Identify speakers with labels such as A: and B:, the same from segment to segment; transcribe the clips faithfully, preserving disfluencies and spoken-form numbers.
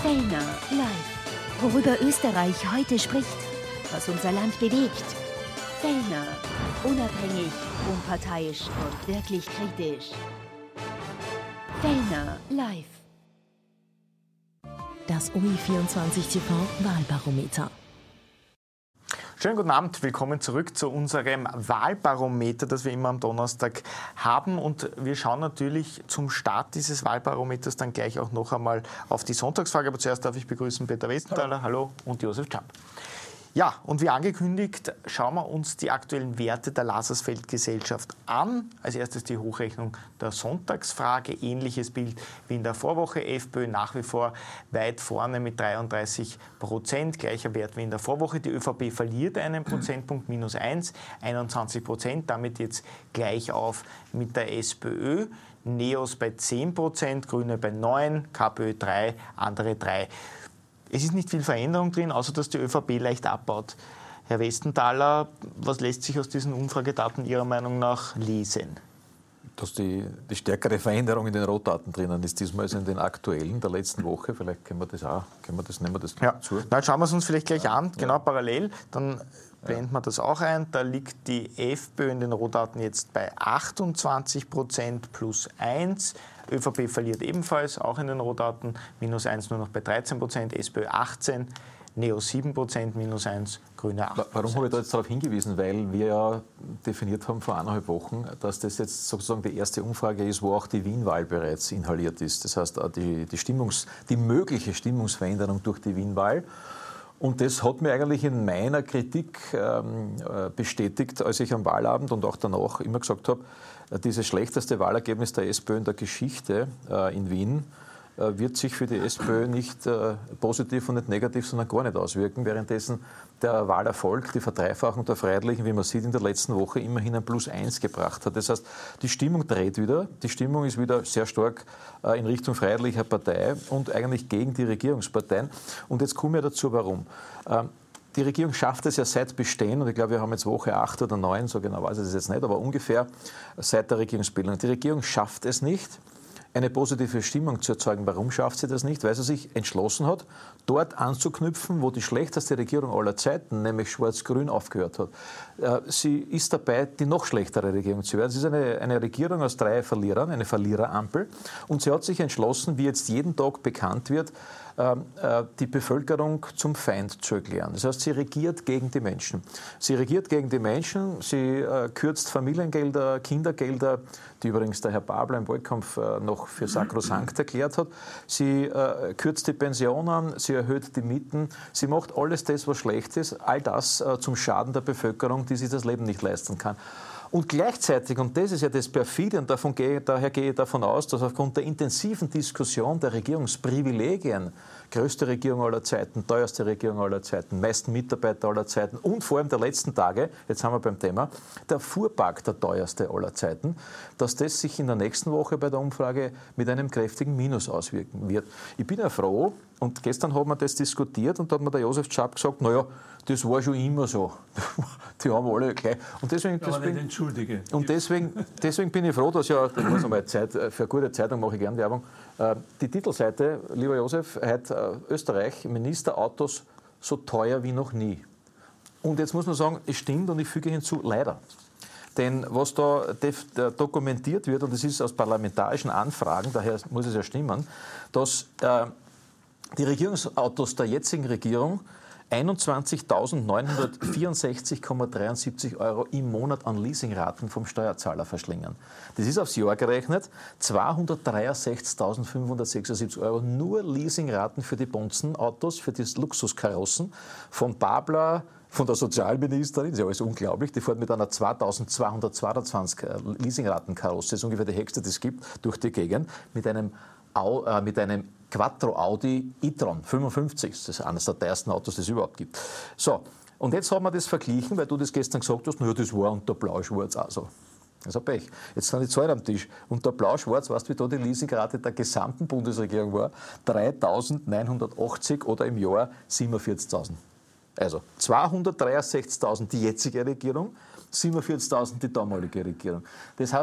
A: Fellner live. Worüber Österreich heute spricht, was unser Land bewegt. Fellner. Unabhängig, unparteiisch und wirklich kritisch. Fellner live.
B: Das O I vierundzwanzig T V Wahlbarometer.
C: Schönen guten Abend, willkommen zurück zu unserem Wahlbarometer, das wir immer am Donnerstag haben. Und wir schauen natürlich zum Start dieses Wahlbarometers dann gleich auch noch einmal auf die Sonntagsfrage. Aber zuerst darf ich begrüßen Peter Westenthaler, hallo, und Josef Czap. Ja, und wie angekündigt, schauen wir uns die aktuellen Werte der Lazarsfeld-Gesellschaft an. Als erstes die Hochrechnung der Sonntagsfrage. Ähnliches Bild wie in der Vorwoche. FPÖ nach wie vor weit vorne mit dreiunddreißig Prozent. Gleicher Wert wie in der Vorwoche. Die ÖVP verliert einen Prozentpunkt, minus eins, einundzwanzig Prozent. Damit jetzt gleich auf mit der SPÖ. NEOS bei zehn Prozent, Grüne bei neun, KPÖ drei, andere drei. Es ist nicht viel Veränderung drin, außer dass die ÖVP leicht abbaut. Herr Westenthaler, was lässt sich aus diesen Umfragedaten Ihrer Meinung nach lesen?
D: Dass die, die stärkere Veränderung in den Rohdaten drinnen ist, diesmal als in den aktuellen der letzten Woche. Vielleicht können wir das auch, können wir das, nehmen wir das
C: ja.
D: zu.
C: Na, schauen wir es uns vielleicht gleich an, genau parallel. Dann blenden wir das auch ein. Da liegt die FPÖ in den Rohdaten jetzt bei achtundzwanzig Prozent plus eins. ÖVP verliert ebenfalls, auch in den Rohdaten, minus eins nur noch bei dreizehn Prozent, SPÖ achtzehn, NEOS sieben Prozent, minus eins, Grüne acht Prozent.
D: Warum habe ich da jetzt darauf hingewiesen? Weil wir ja definiert haben vor eineinhalb Wochen, dass das jetzt sozusagen die erste Umfrage ist, wo auch die Wien-Wahl bereits inhaliert ist. Das heißt, die, die, Stimmungs-, die mögliche Stimmungsveränderung durch die Wien-Wahl. Und das hat mir eigentlich in meiner Kritik ähm, bestätigt, als ich am Wahlabend und auch danach immer gesagt habe, dieses schlechteste Wahlergebnis der SPÖ in der Geschichte äh, in Wien äh, wird sich für die SPÖ nicht äh, positiv und nicht negativ, sondern gar nicht auswirken, währenddessen der Wahlerfolg, die Verdreifachung der Freiheitlichen, wie man sieht, in der letzten Woche immerhin ein Plus eins gebracht hat. Das heißt, die Stimmung dreht wieder, die Stimmung ist wieder sehr stark äh, in Richtung freiheitlicher Partei und eigentlich gegen die Regierungsparteien. Und jetzt kommen wir dazu, warum. Ähm, Die Regierung schafft es ja seit Bestehen, und ich glaube, wir haben jetzt Woche acht oder neun, so genau weiß ich es jetzt nicht, aber ungefähr seit der Regierungsbildung. Die Regierung schafft es nicht, eine positive Stimmung zu erzeugen. Warum schafft sie das nicht? Weil sie sich entschlossen hat, dort anzuknüpfen, wo die schlechteste Regierung aller Zeiten, nämlich Schwarz-Grün, aufgehört hat. Sie ist dabei, die noch schlechtere Regierung zu werden. Es ist eine, eine Regierung aus drei Verlierern, eine Verliererampel. Und sie hat sich entschlossen, wie jetzt jeden Tag bekannt wird, die Bevölkerung zum Feind zu erklären. Das heißt, sie regiert gegen die Menschen. Sie regiert gegen die Menschen, sie äh, kürzt Familiengelder, Kindergelder, die übrigens der Herr Babler im Wahlkampf äh, noch für sakrosankt erklärt hat. Sie äh, kürzt die Pensionen, sie erhöht die Mieten, sie macht alles das, was schlecht ist, all das äh, zum Schaden der Bevölkerung, die sich das Leben nicht leisten kann. Und gleichzeitig, und das ist ja das Perfide, und davon gehe, daher gehe ich davon aus, dass aufgrund der intensiven Diskussion der Regierungsprivilegien, größte Regierung aller Zeiten, teuerste Regierung aller Zeiten, meisten Mitarbeiter aller Zeiten und vor allem der letzten Tage, jetzt haben wir beim Thema, der Fuhrpark der teuerste aller Zeiten, dass das sich in der nächsten Woche bei der Umfrage mit einem kräftigen Minus auswirken wird. Ich bin ja froh, und gestern haben wir das diskutiert und da hat mir der Josef Czap gesagt, naja, das war schon immer so. Die haben alle gleich. Und deswegen,
E: Aber
D: deswegen,
E: nicht entschuldige.
D: Und deswegen, deswegen bin ich froh, dass ja, das muss einmal Zeit, für eine gute Zeitung mache ich gerne Werbung, die Titelseite, lieber Josef, heute Österreich, Ministerautos so teuer wie noch nie. Und jetzt muss man sagen, es stimmt und ich füge hinzu, leider. Denn was da dokumentiert wird, und das ist aus parlamentarischen Anfragen, daher muss es ja stimmen, dass äh, die Regierungsautos der jetzigen Regierung einundzwanzigtausendneunhundertvierundsechzig Komma dreiundsiebzig Euro im Monat an Leasingraten vom Steuerzahler verschlingen. Das ist aufs Jahr gerechnet zweihundertdreiundsechzigtausendfünfhundertsechsundsiebzig Euro nur Leasingraten für die Bonzenautos, für die Luxuskarossen von Babler, von der Sozialministerin, das ist ja alles unglaublich, die fährt mit einer zweitausendzweihundertzweiundzwanzig Leasingratenkarosse, das ist ungefähr die höchste, die es gibt, durch die Gegend, mit einem, äh, mit einem Quattro Audi e-tron fünfundfünfzig, das ist eines der teuersten Autos, die es überhaupt gibt. So, und jetzt haben wir das verglichen, weil du das gestern gesagt hast, naja, das war unter Blau-Schwarz auch so. Das ist ein Pech. Jetzt sind die Zahlen am Tisch. Unter Blau-Schwarz, weißt du, wie da die Leasingrate der gesamten Bundesregierung war? dreitausendneunhundertachtzig oder im Jahr siebenundvierzigtausend. Also zweihundertdreiundsechzigtausend die jetzige Regierung, siebenundvierzigtausend die damalige Regierung. Das heißt,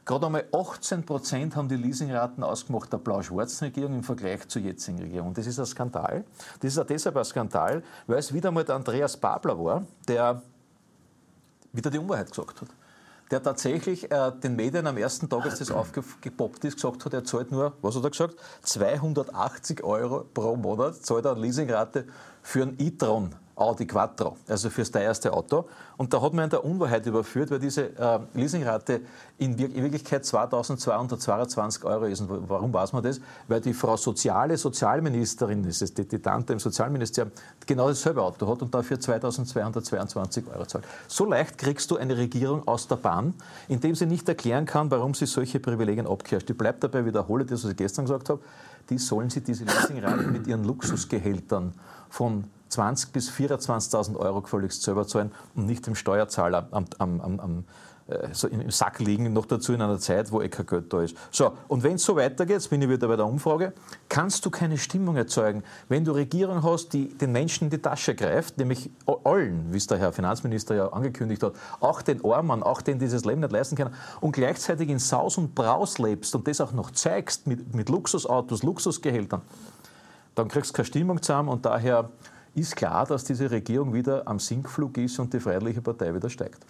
D: Gerade einmal achtzehn Prozent haben die Leasingraten ausgemacht der blau-schwarzen Regierung im Vergleich zur jetzigen Regierung. Und das ist ein Skandal. Das ist auch deshalb ein Skandal, weil es wieder einmal der Andreas Babler war, der wieder die Unwahrheit gesagt hat. Der tatsächlich äh, den Medien am ersten Tag, als das aufgepoppt ist, gesagt hat, er zahlt nur, was hat er gesagt, zweihundertachtzig Euro pro Monat, zahlt er eine Leasingrate für einen e-tron Audi Quattro, also fürs teuerste Auto. Und da hat man in der Unwahrheit überführt, weil diese äh, Leasingrate in, Wir in Wirklichkeit zweitausendzweihundertzweiundzwanzig Euro ist. Und warum weiß man das? Weil die Frau Soziale, Sozialministerin, das ist die, die Tante im Sozialministerium, genau dasselbe Auto hat und dafür zweitausendzweihundertzweiundzwanzig Euro zahlt. So leicht kriegst du eine Regierung aus der Bahn, indem sie nicht erklären kann, warum sie solche Privilegien abkehrt. Ich bleibe dabei, wiederhole das, was ich gestern gesagt habe, die sollen sie diese Leasingraten mit ihren Luxusgehältern von zwanzigtausend bis vierundzwanzigtausend Euro gefälligst selber zahlen und nicht dem Steuerzahler am, am, am, am, so im Sack liegen, noch dazu in einer Zeit, wo eh kein Geld da ist. So, und wenn es so weitergeht, jetzt bin ich wieder bei der Umfrage, kannst du keine Stimmung erzeugen, wenn du Regierung hast, die den Menschen in die Tasche greift, nämlich allen, wie es der Herr Finanzminister ja angekündigt hat, auch den Armen, auch denen, die dieses Leben nicht leisten können, und gleichzeitig in Saus und Braus lebst und das auch noch zeigst mit, mit Luxusautos, Luxusgehältern, dann kriegst du keine Stimmung zusammen und daher ist klar, dass diese Regierung wieder am Sinkflug ist und die Freiheitliche Partei wieder steigt.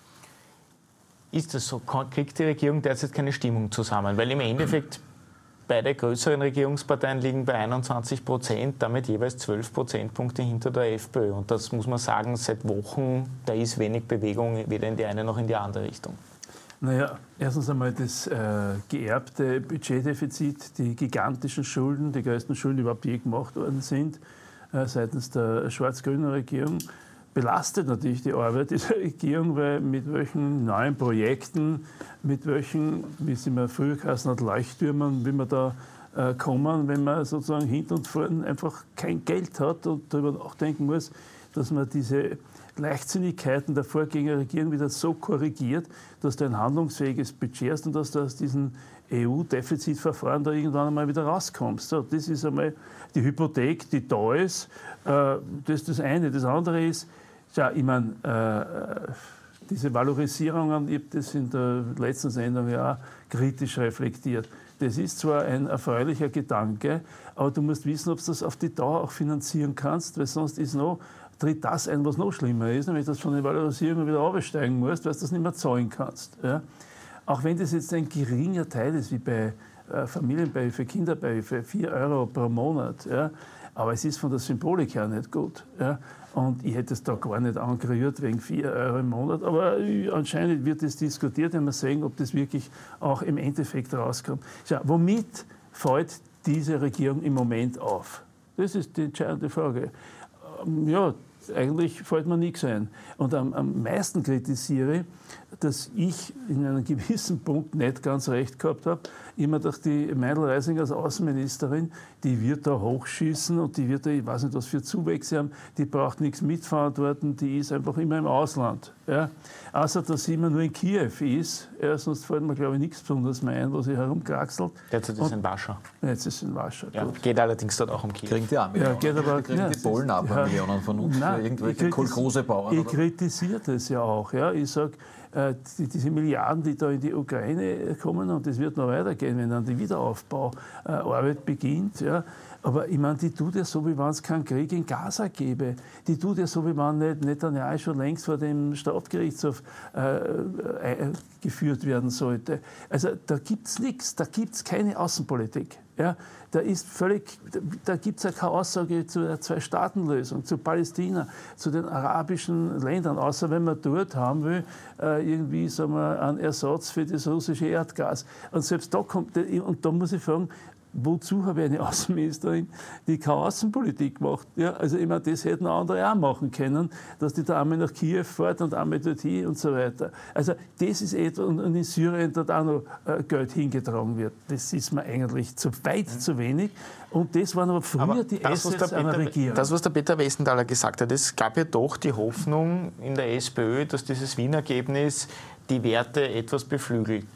C: Ist das so? Kriegt die Regierung derzeit keine Stimmung zusammen? Weil im Endeffekt beide größeren Regierungsparteien liegen bei einundzwanzig Prozent, damit jeweils zwölf Prozentpunkte hinter der FPÖ. Und das muss man sagen, seit Wochen, da ist wenig Bewegung weder in die eine noch in die andere Richtung.
E: Naja, erstens einmal das äh, geerbte Budgetdefizit, die gigantischen Schulden, die größten Schulden, die überhaupt je gemacht worden sind, seitens der schwarz-grünen Regierung, belastet natürlich die Arbeit dieser Regierung, weil mit welchen neuen Projekten, mit welchen, wie es immer früher geheißen hat, Leuchttürmen, wie man da äh, kommen, wenn man sozusagen hinten und vorne einfach kein Geld hat und darüber nachdenken muss, dass man diese Leichtsinnigkeiten der Vorgängerregierung wieder so korrigiert, dass du ein handlungsfähiges Budget hast und dass du aus diesen E U-Defizitverfahren da irgendwann einmal wieder rauskommst. So, das ist einmal die Hypothek, die da ist. Äh, das ist das eine. Das andere ist, ja, ich meine, äh, diese Valorisierungen, ich habe das in der letzten Sendung ja auch kritisch reflektiert. Das ist zwar ein erfreulicher Gedanke, aber du musst wissen, ob du das auf die Dauer auch finanzieren kannst, weil sonst ist noch, tritt das ein, was noch schlimmer ist, nämlich dass du von den Valorisierungen wieder aufsteigen musst, weil du das nicht mehr zahlen kannst. Ja? Auch wenn das jetzt ein geringer Teil ist, wie bei äh, Familienbeihilfe, Kinderbeihilfe, vier Euro pro Monat, ja? Aber es ist von der Symbolik her nicht gut. Ja? Und ich hätte es da gar nicht angerührt wegen vier Euro im Monat. Aber äh, anscheinend wird es diskutiert, wenn wir sehen, ob das wirklich auch im Endeffekt rauskommt. Ja, womit fällt diese Regierung im Moment auf? Das ist die entscheidende Frage. Ähm, ja, eigentlich fällt mir nichts ein. Und am, am meisten kritisiere, dass ich in einem gewissen Punkt nicht ganz recht gehabt habe. Immer durch die Meindl-Reisinger als Außenministerin, die wird da hochschießen und die wird da, ich weiß nicht, was für Zuwächse haben, die braucht nichts mitverantworten, die ist einfach immer im Ausland. Ja. Außer, dass sie immer nur in Kiew ist, ja, sonst fällt mir, glaube ich, nichts Besonderes mehr ein, wo sie herumkraxelt.
C: Derzeit ist in Warschau.
E: Jetzt ist in Warschau.
C: Ja, geht allerdings dort auch um Kiew.
D: Kriegen die auch Millionen.
E: Ja, geht aber,
D: kriegen
E: ja,
D: die Polen auch ja, Millionen von uns
E: nein,
D: für irgendwelche Kolchosebauern.
E: Ich kritisiere das ja auch. Ja. Ich sage, Die, diese Milliarden, die da in die Ukraine kommen, und das wird noch weitergehen, wenn dann die Wiederaufbauarbeit beginnt. Ja. Aber ich meine, die tut ja so, wie wenn es keinen Krieg in Gaza gäbe. Die tut ja so, wie wenn nicht Netanyahu schon längst vor dem Strafgerichtshof äh, äh, geführt werden sollte. Also da gibt es nichts, da gibt es keine Außenpolitik. Ja. Da ist völlig, da gibt es ja keine Aussage zu der Zwei-Staaten-Lösung, zu Palästina, zu den arabischen Ländern, außer wenn man dort haben will, äh, irgendwie sagen wir, einen Ersatz für das russische Erdgas. Und selbst da kommt, und da muss ich fragen, wozu habe ich eine Außenministerin, die keine Außenpolitik macht? Ja, also ich meine, das hätten andere auch machen können, dass die da einmal nach Kiew fährt und einmal dorthin und so weiter. Also das ist etwas, und in Syrien dort auch noch äh, Geld hingetragen wird. Das ist mir eigentlich zu weit mhm. zu wenig. Und das waren aber früher aber die
C: das,
E: Assets einer
C: Peter,
E: Regierung.
C: Das, was der Peter Westenthaler gesagt hat, es gab ja doch die Hoffnung in der SPÖ, dass dieses Wienergebnis die Werte etwas beflügelt.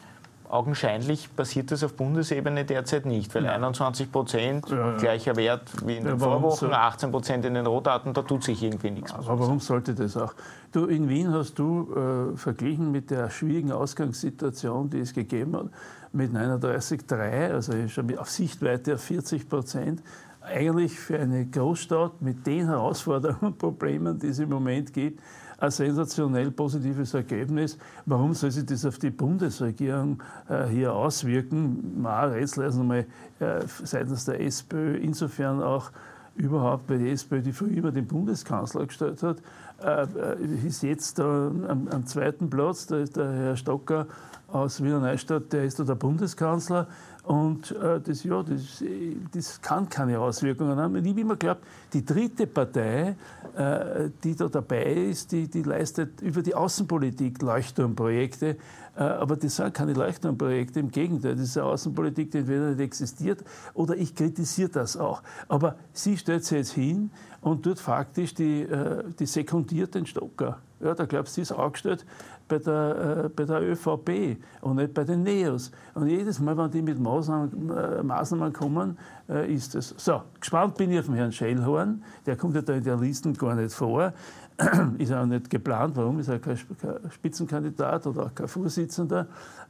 C: augenscheinlich passiert das auf Bundesebene derzeit nicht, weil ja. einundzwanzig Prozent ja, ja. gleicher Wert wie in den ja, Vorwochen, so? achtzehn Prozent in den Rohdaten, da tut sich irgendwie nichts.
E: Aber warum sollte das auch? Du, in Wien hast du äh, verglichen mit der schwierigen Ausgangssituation, die es gegeben hat, mit neununddreißig Komma drei, also schon auf Sichtweite auf vierzig Prozent, eigentlich für eine Großstadt mit den Herausforderungen und Problemen, die es im Moment gibt, ein sensationell positives Ergebnis. Warum soll sich das auf die Bundesregierung äh, hier auswirken? Mal rätseln mal äh, seitens der SPÖ, insofern auch überhaupt, weil die SPÖ, die früher immer den Bundeskanzler gestellt hat, äh, ist jetzt da am, am zweiten Platz. Da ist der Herr Stocker aus Wiener Neustadt, der ist da der Bundeskanzler. Und äh, das, ja, das, das kann keine Auswirkungen haben. Ich habe immer geglaubt, die dritte Partei, äh, die da dabei ist, die, die leistet über die Außenpolitik Leuchtturmprojekte. Äh, aber das sind keine Leuchtturmprojekte, im Gegenteil. Das ist eine Außenpolitik, die entweder nicht existiert oder ich kritisiere das auch. Aber sie stellt sich jetzt hin und tut faktisch die, äh, die sekundiert den Stocker. Ja, da glaubst du, sie ist angestellt bei der, äh, bei der ÖVP und nicht bei den Neos. Und jedes Mal, wenn die mit Maßnahmen, äh, Maßnahmen kommen, äh, ist es. So, gespannt bin ich auf den Herrn Schellhorn. Der kommt ja da in der Liste gar nicht vor. Ist auch nicht geplant. Warum? Ist er kein Spitzenkandidat oder auch kein Vorsitzender.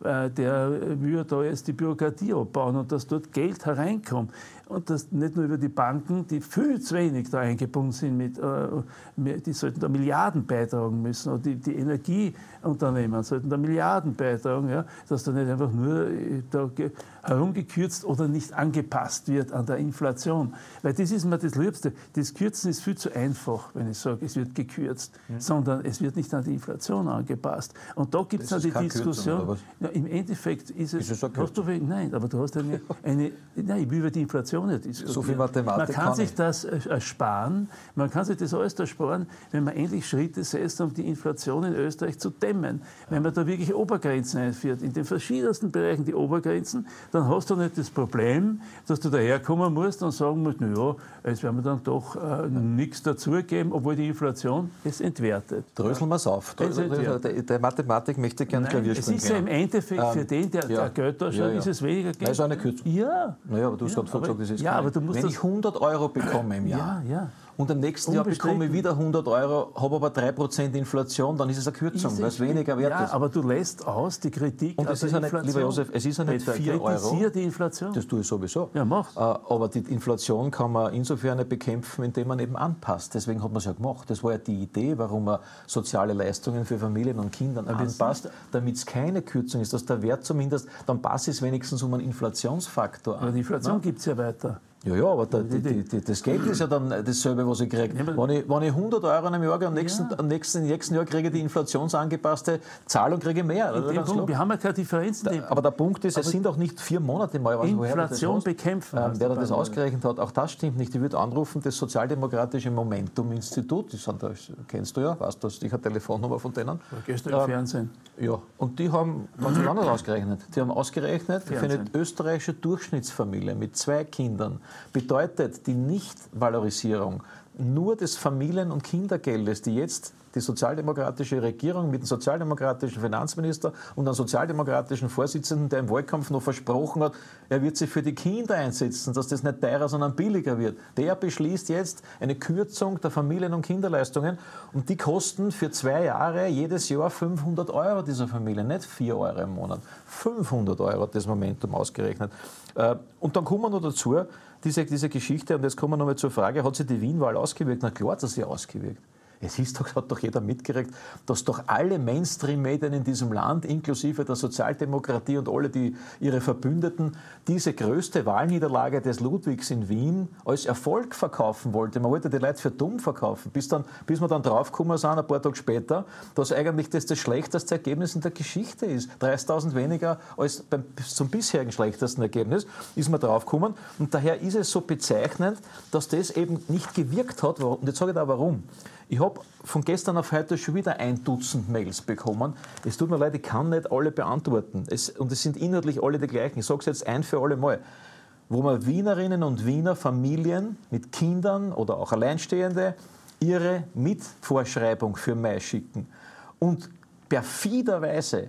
E: Der will ja da jetzt die Bürokratie abbauen und dass dort Geld hereinkommt. Und das nicht nur über die Banken, die viel zu wenig da eingebunden sind, mit, äh, die sollten da Milliarden beitragen müssen. Und die, die Energieunternehmen sollten da Milliarden beitragen, ja, dass da nicht einfach nur da herumgekürzt oder nicht angepasst wird an der Inflation. Weil das ist mir das Liebste. Das Kürzen ist viel zu einfach, wenn ich sage, es wird gekürzt, mhm. sondern es wird nicht an die Inflation angepasst. Und da gibt es dann die Diskussion. Kürzung, ja, im Endeffekt ist es. Ist es hast du, nein, aber du hast eine, eine. Nein, ich will über die Inflation nicht diskutieren.
D: So viel Mathematik
E: man kann, kann sich das ersparen, man kann sich das alles ersparen, wenn man endlich Schritte setzt, um die Inflation in Österreich zu dämmen. Wenn man da wirklich Obergrenzen einführt, in den verschiedensten Bereichen die Obergrenzen, dann hast du nicht das Problem, dass du daherkommen musst und sagen musst, naja, jetzt werden wir dann doch äh, nichts dazugeben, obwohl die Inflation es entwertet.
D: Dröseln wir es auf. Der, der Mathematik möchte ich gerne Klavier spielen.
E: Es ist ja im Endeffekt für den, der,
D: ja.
E: der Geld da schaut, ja, ja. ist es weniger Geld.
D: Das ist eine Kürzung.
E: Ja.
D: Naja, aber du hast ja, gerade gesagt, das ist
E: ja, aber du musst
D: Wenn ich hundert Euro bekomme im Jahr,
E: ja, ja.
D: und im nächsten Jahr bekomme ich wieder hundert Euro, habe aber drei Prozent Inflation, dann ist es eine Kürzung, weil es weniger wert
E: ja,
D: ist.
E: Aber du lässt aus die Kritik
D: und es ist ja nicht, lieber Josef, es ist ja nicht vier Euro.
E: Die Inflation.
D: Das tue ich sowieso.
E: Ja, mach's.
D: Aber die Inflation kann man insofern bekämpfen, indem man eben anpasst. Deswegen hat man es ja gemacht. Das war ja die Idee, warum man soziale Leistungen für Familien und Kinder anpasst, damit es keine Kürzung ist, dass der Wert zumindest, dann passt es wenigstens um einen Inflationsfaktor an.
E: Aber die Inflation gibt es ja weiter.
D: Ja, ja, aber da, die, die, die, das Geld ist ja dann dasselbe, was ich kriege. Ja, wenn, ich, wenn ich hundert Euro im Jahr kriege, am nächsten, ja. am nächsten, nächsten Jahr kriege ich die inflationsangepasste Zahlung, kriege ich mehr.
E: Punkt, wir haben ja keine Differenzen.
D: Da, aber der Punkt ist, aber es sind auch nicht vier Monate mal. Was,
E: Inflation das bekämpfen.
D: Ähm, der das ausgerechnet hat, auch das stimmt nicht. Ich würde anrufen, das Sozialdemokratische Momentum-Institut, das, das kennst du ja, weißt du, ich habe eine Telefonnummer von denen.
E: War gestern im ähm, Fernsehen.
D: Ja, und die haben ganz anders ausgerechnet. Die haben ausgerechnet, Fernsehen. Für eine österreichische Durchschnittsfamilie mit zwei Kindern bedeutet die Nichtvalorisierung nur des Familien- und Kindergeldes, die jetzt die sozialdemokratische Regierung mit dem sozialdemokratischen Finanzminister und einem sozialdemokratischen Vorsitzenden, der im Wahlkampf noch versprochen hat, er wird sich für die Kinder einsetzen, dass das nicht teurer, sondern billiger wird. Der beschließt jetzt eine Kürzung der Familien- und Kinderleistungen und die kosten für zwei Jahre jedes Jahr fünfhundert Euro dieser Familie, nicht vier Euro im Monat. fünfhundert Euro hat das Momentum ausgerechnet. Und dann kommen wir noch dazu, diese, diese Geschichte, und jetzt kommen wir noch mal zur Frage, hat sich die Wien-Wahl ausgewirkt? Na klar hat sie sich ausgewirkt. Es ist doch, hat doch jeder mitgekriegt, dass doch alle Mainstream-Medien in diesem Land, inklusive der Sozialdemokratie und alle die, ihre Verbündeten, diese größte Wahlniederlage des Ludwigs in Wien als Erfolg verkaufen wollte. Man wollte die Leute für dumm verkaufen, bis, dann, bis wir dann draufgekommen sind, ein paar Tage später, dass eigentlich das das schlechteste Ergebnis in der Geschichte ist. dreißigtausend weniger als beim, zum bisherigen schlechtesten Ergebnis ist man draufgekommen. Und daher ist es so bezeichnend, dass das eben nicht gewirkt hat. Und jetzt sage ich da warum. Ich habe von gestern auf heute schon wieder ein Dutzend Mails bekommen. Es tut mir leid, ich kann nicht alle beantworten. Es, und es sind inhaltlich alle die gleichen. Ich sage es jetzt ein für alle Mal. Wo man Wienerinnen und Wiener, Familien mit Kindern oder auch Alleinstehende ihre Mitvorschreibung für Mai schicken. Und perfiderweise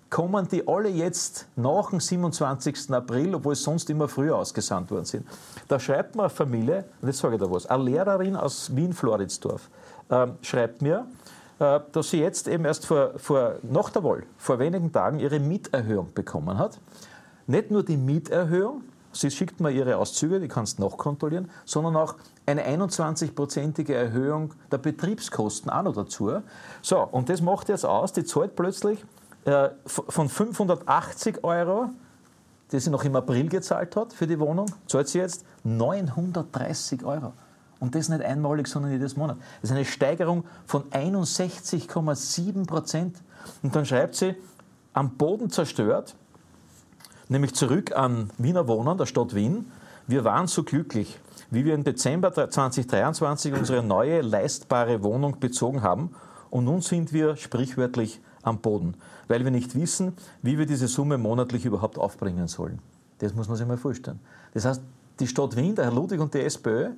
D: kommen die alle jetzt nach dem siebenundzwanzigsten April, obwohl es sonst immer früher ausgesandt worden sind. Da schreibt mir eine Familie, und jetzt sage ich da was, eine Lehrerin aus Wien-Floridsdorf, äh, schreibt mir, äh, dass sie jetzt eben erst vor, vor, nach der Wahl, vor wenigen Tagen, ihre Mieterhöhung bekommen hat. Nicht nur die Mieterhöhung, sie schickt mir ihre Auszüge, die kannst du nachkontrollieren, sondern auch eine einundzwanzig-prozentige Erhöhung der Betriebskosten auch noch dazu. So, und das macht jetzt aus, die zahlt plötzlich äh, von fünfhundertachtzig Euro, die sie noch im April gezahlt hat für die Wohnung, zahlt sie jetzt neunhundertdreißig Euro. Und das nicht einmalig, sondern jedes Monat. Das ist eine Steigerung von einundsechzig Komma sieben Prozent. Und dann schreibt sie, am Boden zerstört, nämlich zurück an Wiener Wohnen, der Stadt Wien. Wir waren so glücklich, wie wir im Dezember zweitausenddreiundzwanzig unsere neue leistbare Wohnung bezogen haben. Und nun sind wir sprichwörtlich am Boden, weil wir nicht wissen, wie wir diese Summe monatlich überhaupt aufbringen sollen. Das muss man sich mal vorstellen. Das heißt, die Stadt Wien, der Herr Ludwig und die SPÖ,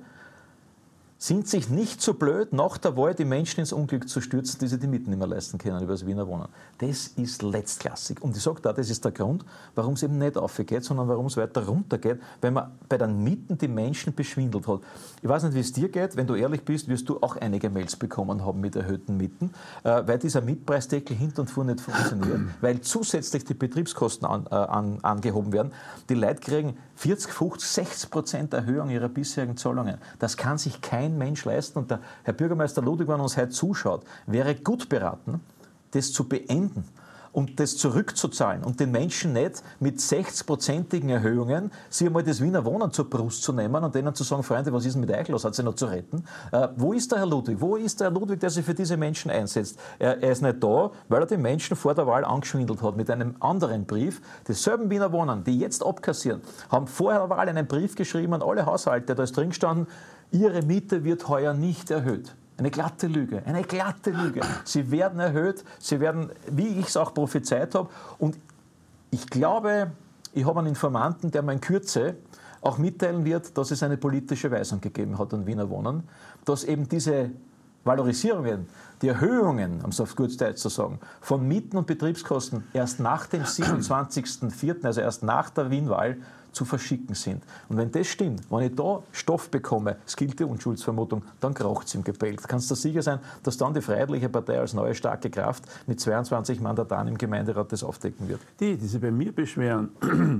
D: sind sich nicht so blöd, nach der Wahl die Menschen ins Unglück zu stürzen, die sich die Mieten nicht mehr leisten können über das Wiener Wohnen. Das ist letztklassig. Und ich sage da, das ist der Grund, warum es eben nicht aufgeht, sondern warum es weiter runtergeht, weil man bei den Mieten die Menschen beschwindelt hat. Ich weiß nicht, wie es dir geht. Wenn du ehrlich bist, wirst du auch einige Mails bekommen haben mit erhöhten Mieten, weil dieser Mietpreisdeckel hinten und vorne nicht funktioniert, weil zusätzlich die Betriebskosten an, äh, an, angehoben werden. Die Leute kriegen vierzig, fünfzig, sechzig Prozent Erhöhung ihrer bisherigen Zahlungen. Das kann sich kein Mensch leisten. Und der Herr Bürgermeister Ludwig, wenn er uns heute zuschaut, wäre gut beraten, das zu beenden und das zurückzuzahlen und den Menschen nicht mit sechzig-prozentigen Erhöhungen sich einmal das Wiener Wohnen zur Brust zu nehmen und denen zu sagen, Freunde, was ist denn mit euch los, hat sich noch zu retten? Äh, wo ist der Herr Ludwig? Wo ist der Herr Ludwig, der sich für diese Menschen einsetzt? Er, er ist nicht da, weil er die Menschen vor der Wahl angeschwindelt hat mit einem anderen Brief. Dieselben Wiener Wohnen, die jetzt abkassieren, haben vor der Wahl einen Brief geschrieben an alle Haushalte, da ist drin gestanden, Ihre Miete wird heuer nicht erhöht. Eine glatte Lüge, eine glatte Lüge. Sie werden erhöht, sie werden, wie ich es auch prophezeit habe. Und ich glaube, ich habe einen Informanten, der mir in Kürze auch mitteilen wird, dass es eine politische Weisung gegeben hat an Wiener Wohnen, dass eben diese Valorisierungen, die Erhöhungen, um es auf gut Deutsch zu sagen, von Mieten und Betriebskosten erst nach dem siebenundzwanzigsten vierten, also erst nach der Wien-Wahl, zu verschicken sind. Und wenn das stimmt, wenn ich da Stoff bekomme, es gilt die Unschuldsvermutung, dann kracht es im Gebälk. Kannst du sicher sein, dass dann die Freiheitliche Partei als neue starke Kraft mit zweiundzwanzig Mandaten im Gemeinderat das aufdecken wird.
E: Die, die sich bei mir beschweren,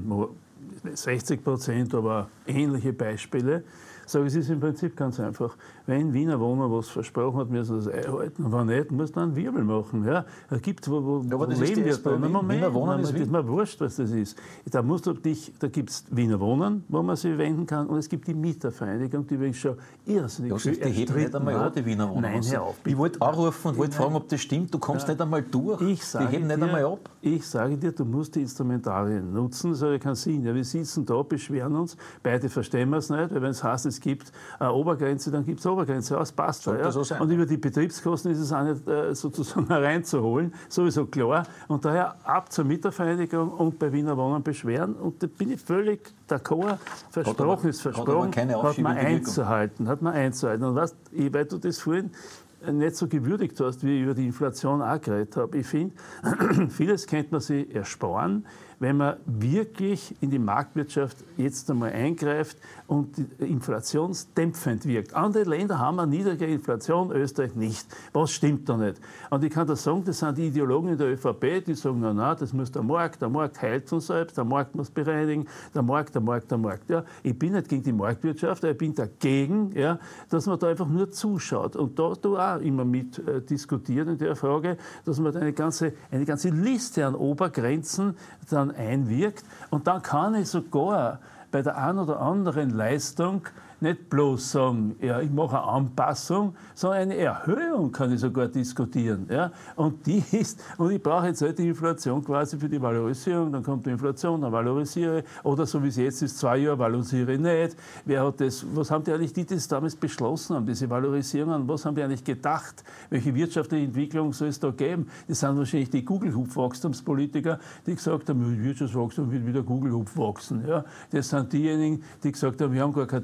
E: sechzig Prozent, aber ähnliche Beispiele, sage ich, es ist im Prinzip ganz einfach. Wenn Wiener Wohnen was versprochen hat, müssen sie das einhalten. Und wenn nicht, muss man einen Wirbel machen. Ja, da gibt es, wo, wo,
D: ja, aber
E: wo
D: das
E: leben wir
D: ist
E: da?
D: Wien.
E: Moment,
D: Wiener Wohnen
E: ist,
D: ist
E: ist mir wurscht, was das ist. Da, musst du dich, da gibt es Wiener Wohnen, wo man sich wenden kann, und es gibt die Mietervereinigung, die übrigens schon irrsinnig
D: Josef,
E: viel
D: die heben nicht einmal an, die Wiener Wohnen.
E: Nein, hör auf.
D: Ich wollte anrufen und wollte fragen, ob das stimmt. Du kommst ja nicht einmal durch.
E: Ich sage
D: die heben nicht
E: dir,
D: einmal ab.
E: Ich sage dir, du musst die Instrumentarien nutzen. Das hat ja keinen Sinn. Ja, wir sitzen da, beschweren uns. Beide verstehen wir es nicht, weil wenn es heißt, es gibt eine Obergrenze, dann gibt es Obergrenze. Ja, das passt schon. Ja. So und über die Betriebskosten ist es auch nicht äh, sozusagen reinzuholen. Sowieso klar. Und daher ab zur Mietervereinigung und bei Wiener Wohnen beschweren. Und da bin ich völlig d'accord. Versprochen ist versprochen. Hat man einzuhalten. Hat man einzuhalten. Und weißt, weil du das vorhin nicht so gewürdigt hast, wie ich über die Inflation auch geredet habe. Ich finde, vieles könnte man sich ersparen, wenn man wirklich in die Marktwirtschaft jetzt einmal eingreift und inflationsdämpfend wirkt. Andere Länder haben eine niedrige Inflation, Österreich nicht. Was stimmt da nicht? Und ich kann da sagen, das sind die Ideologen in der ÖVP, die sagen, na, na, das muss der Markt, der Markt heilt von selbst, der Markt muss bereinigen, der Markt, der Markt, der Markt. Ja, ich bin nicht gegen die Marktwirtschaft, ich bin dagegen, ja, dass man da einfach nur zuschaut. Und da du auch immer mit äh, diskutiert in der Frage, dass man eine ganze, eine ganze Liste an Obergrenzen dann einwirkt. Und dann kann ich sogar bei der einen oder anderen Leistung nicht bloß sagen, ja, ich mache eine Anpassung, sondern eine Erhöhung kann ich sogar diskutieren. Ja? Und die ist, und ich brauche jetzt halt die Inflation quasi für die Valorisierung, dann kommt die Inflation, dann valorisiere ich, oder so wie es jetzt ist, zwei Jahre valorisiere ich nicht. Wer hat das, was haben die eigentlich, die, die das damals beschlossen haben, diese Valorisierungen, was haben die eigentlich gedacht? Welche wirtschaftliche Entwicklung soll es da geben? Das sind wahrscheinlich die Google-Hupf-Wachstumspolitiker, die gesagt haben, Wirtschaftswachstum wird wieder Google-Hupf wachsen. Ja? Das sind diejenigen, die gesagt haben, wir haben gar kein Defizit,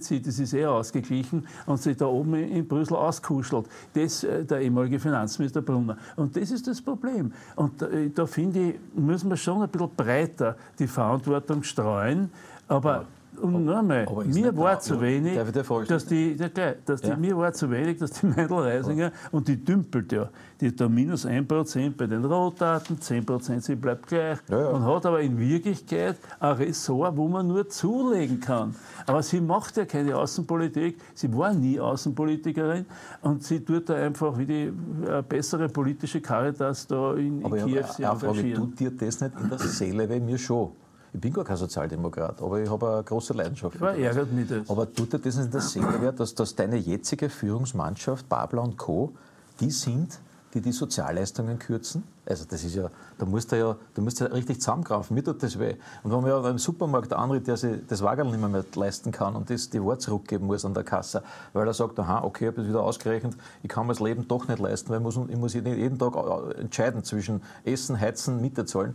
E: Defizit, das ist eh ausgeglichen und sich da oben in Brüssel auskuschelt. Das äh, der ehemalige Finanzminister Brunner. Und das ist das Problem. Und äh, da finde ich, müssen wir schon ein bisschen breiter die Verantwortung streuen. Aber und nochmal, mir war zu wenig, dass die, dass die, ja. mir war zu wenig, dass die Meindl-Reisinger und die dümpelt ja, die hat da minus ein Prozent bei den Rohdaten, zehn Prozent, sie bleibt gleich. Ja, ja. Und hat aber in Wirklichkeit ein Ressort, wo man nur zulegen kann. Aber sie macht ja keine Außenpolitik, sie war nie Außenpolitikerin und sie tut da einfach wie die äh, bessere politische Caritas da in, in Kiew sich engagieren.
D: Tut dir das nicht in der Seele, wie mir schon? Ich bin gar kein Sozialdemokrat, aber ich habe eine große Leidenschaft.
E: Ja, ärgert mich das.
D: Aber tut dir das nicht in der Seele weh, dass, dass deine jetzige Führungsmannschaft, Babler und Co., die sind, die die Sozialleistungen kürzen? Also das ist ja, da musst du ja, da musst du ja richtig zusammenkrampfen. Mir tut das weh. Und wenn man ja im Supermarkt anritt, der sich das Wagerl nicht mehr, mehr leisten kann und das die Ware zurückgeben muss an der Kasse, weil er sagt, aha, okay, ich habe das wieder ausgerechnet, ich kann mir das Leben doch nicht leisten, weil ich muss, ich muss jeden Tag entscheiden zwischen Essen, Heizen, Miete zahlen.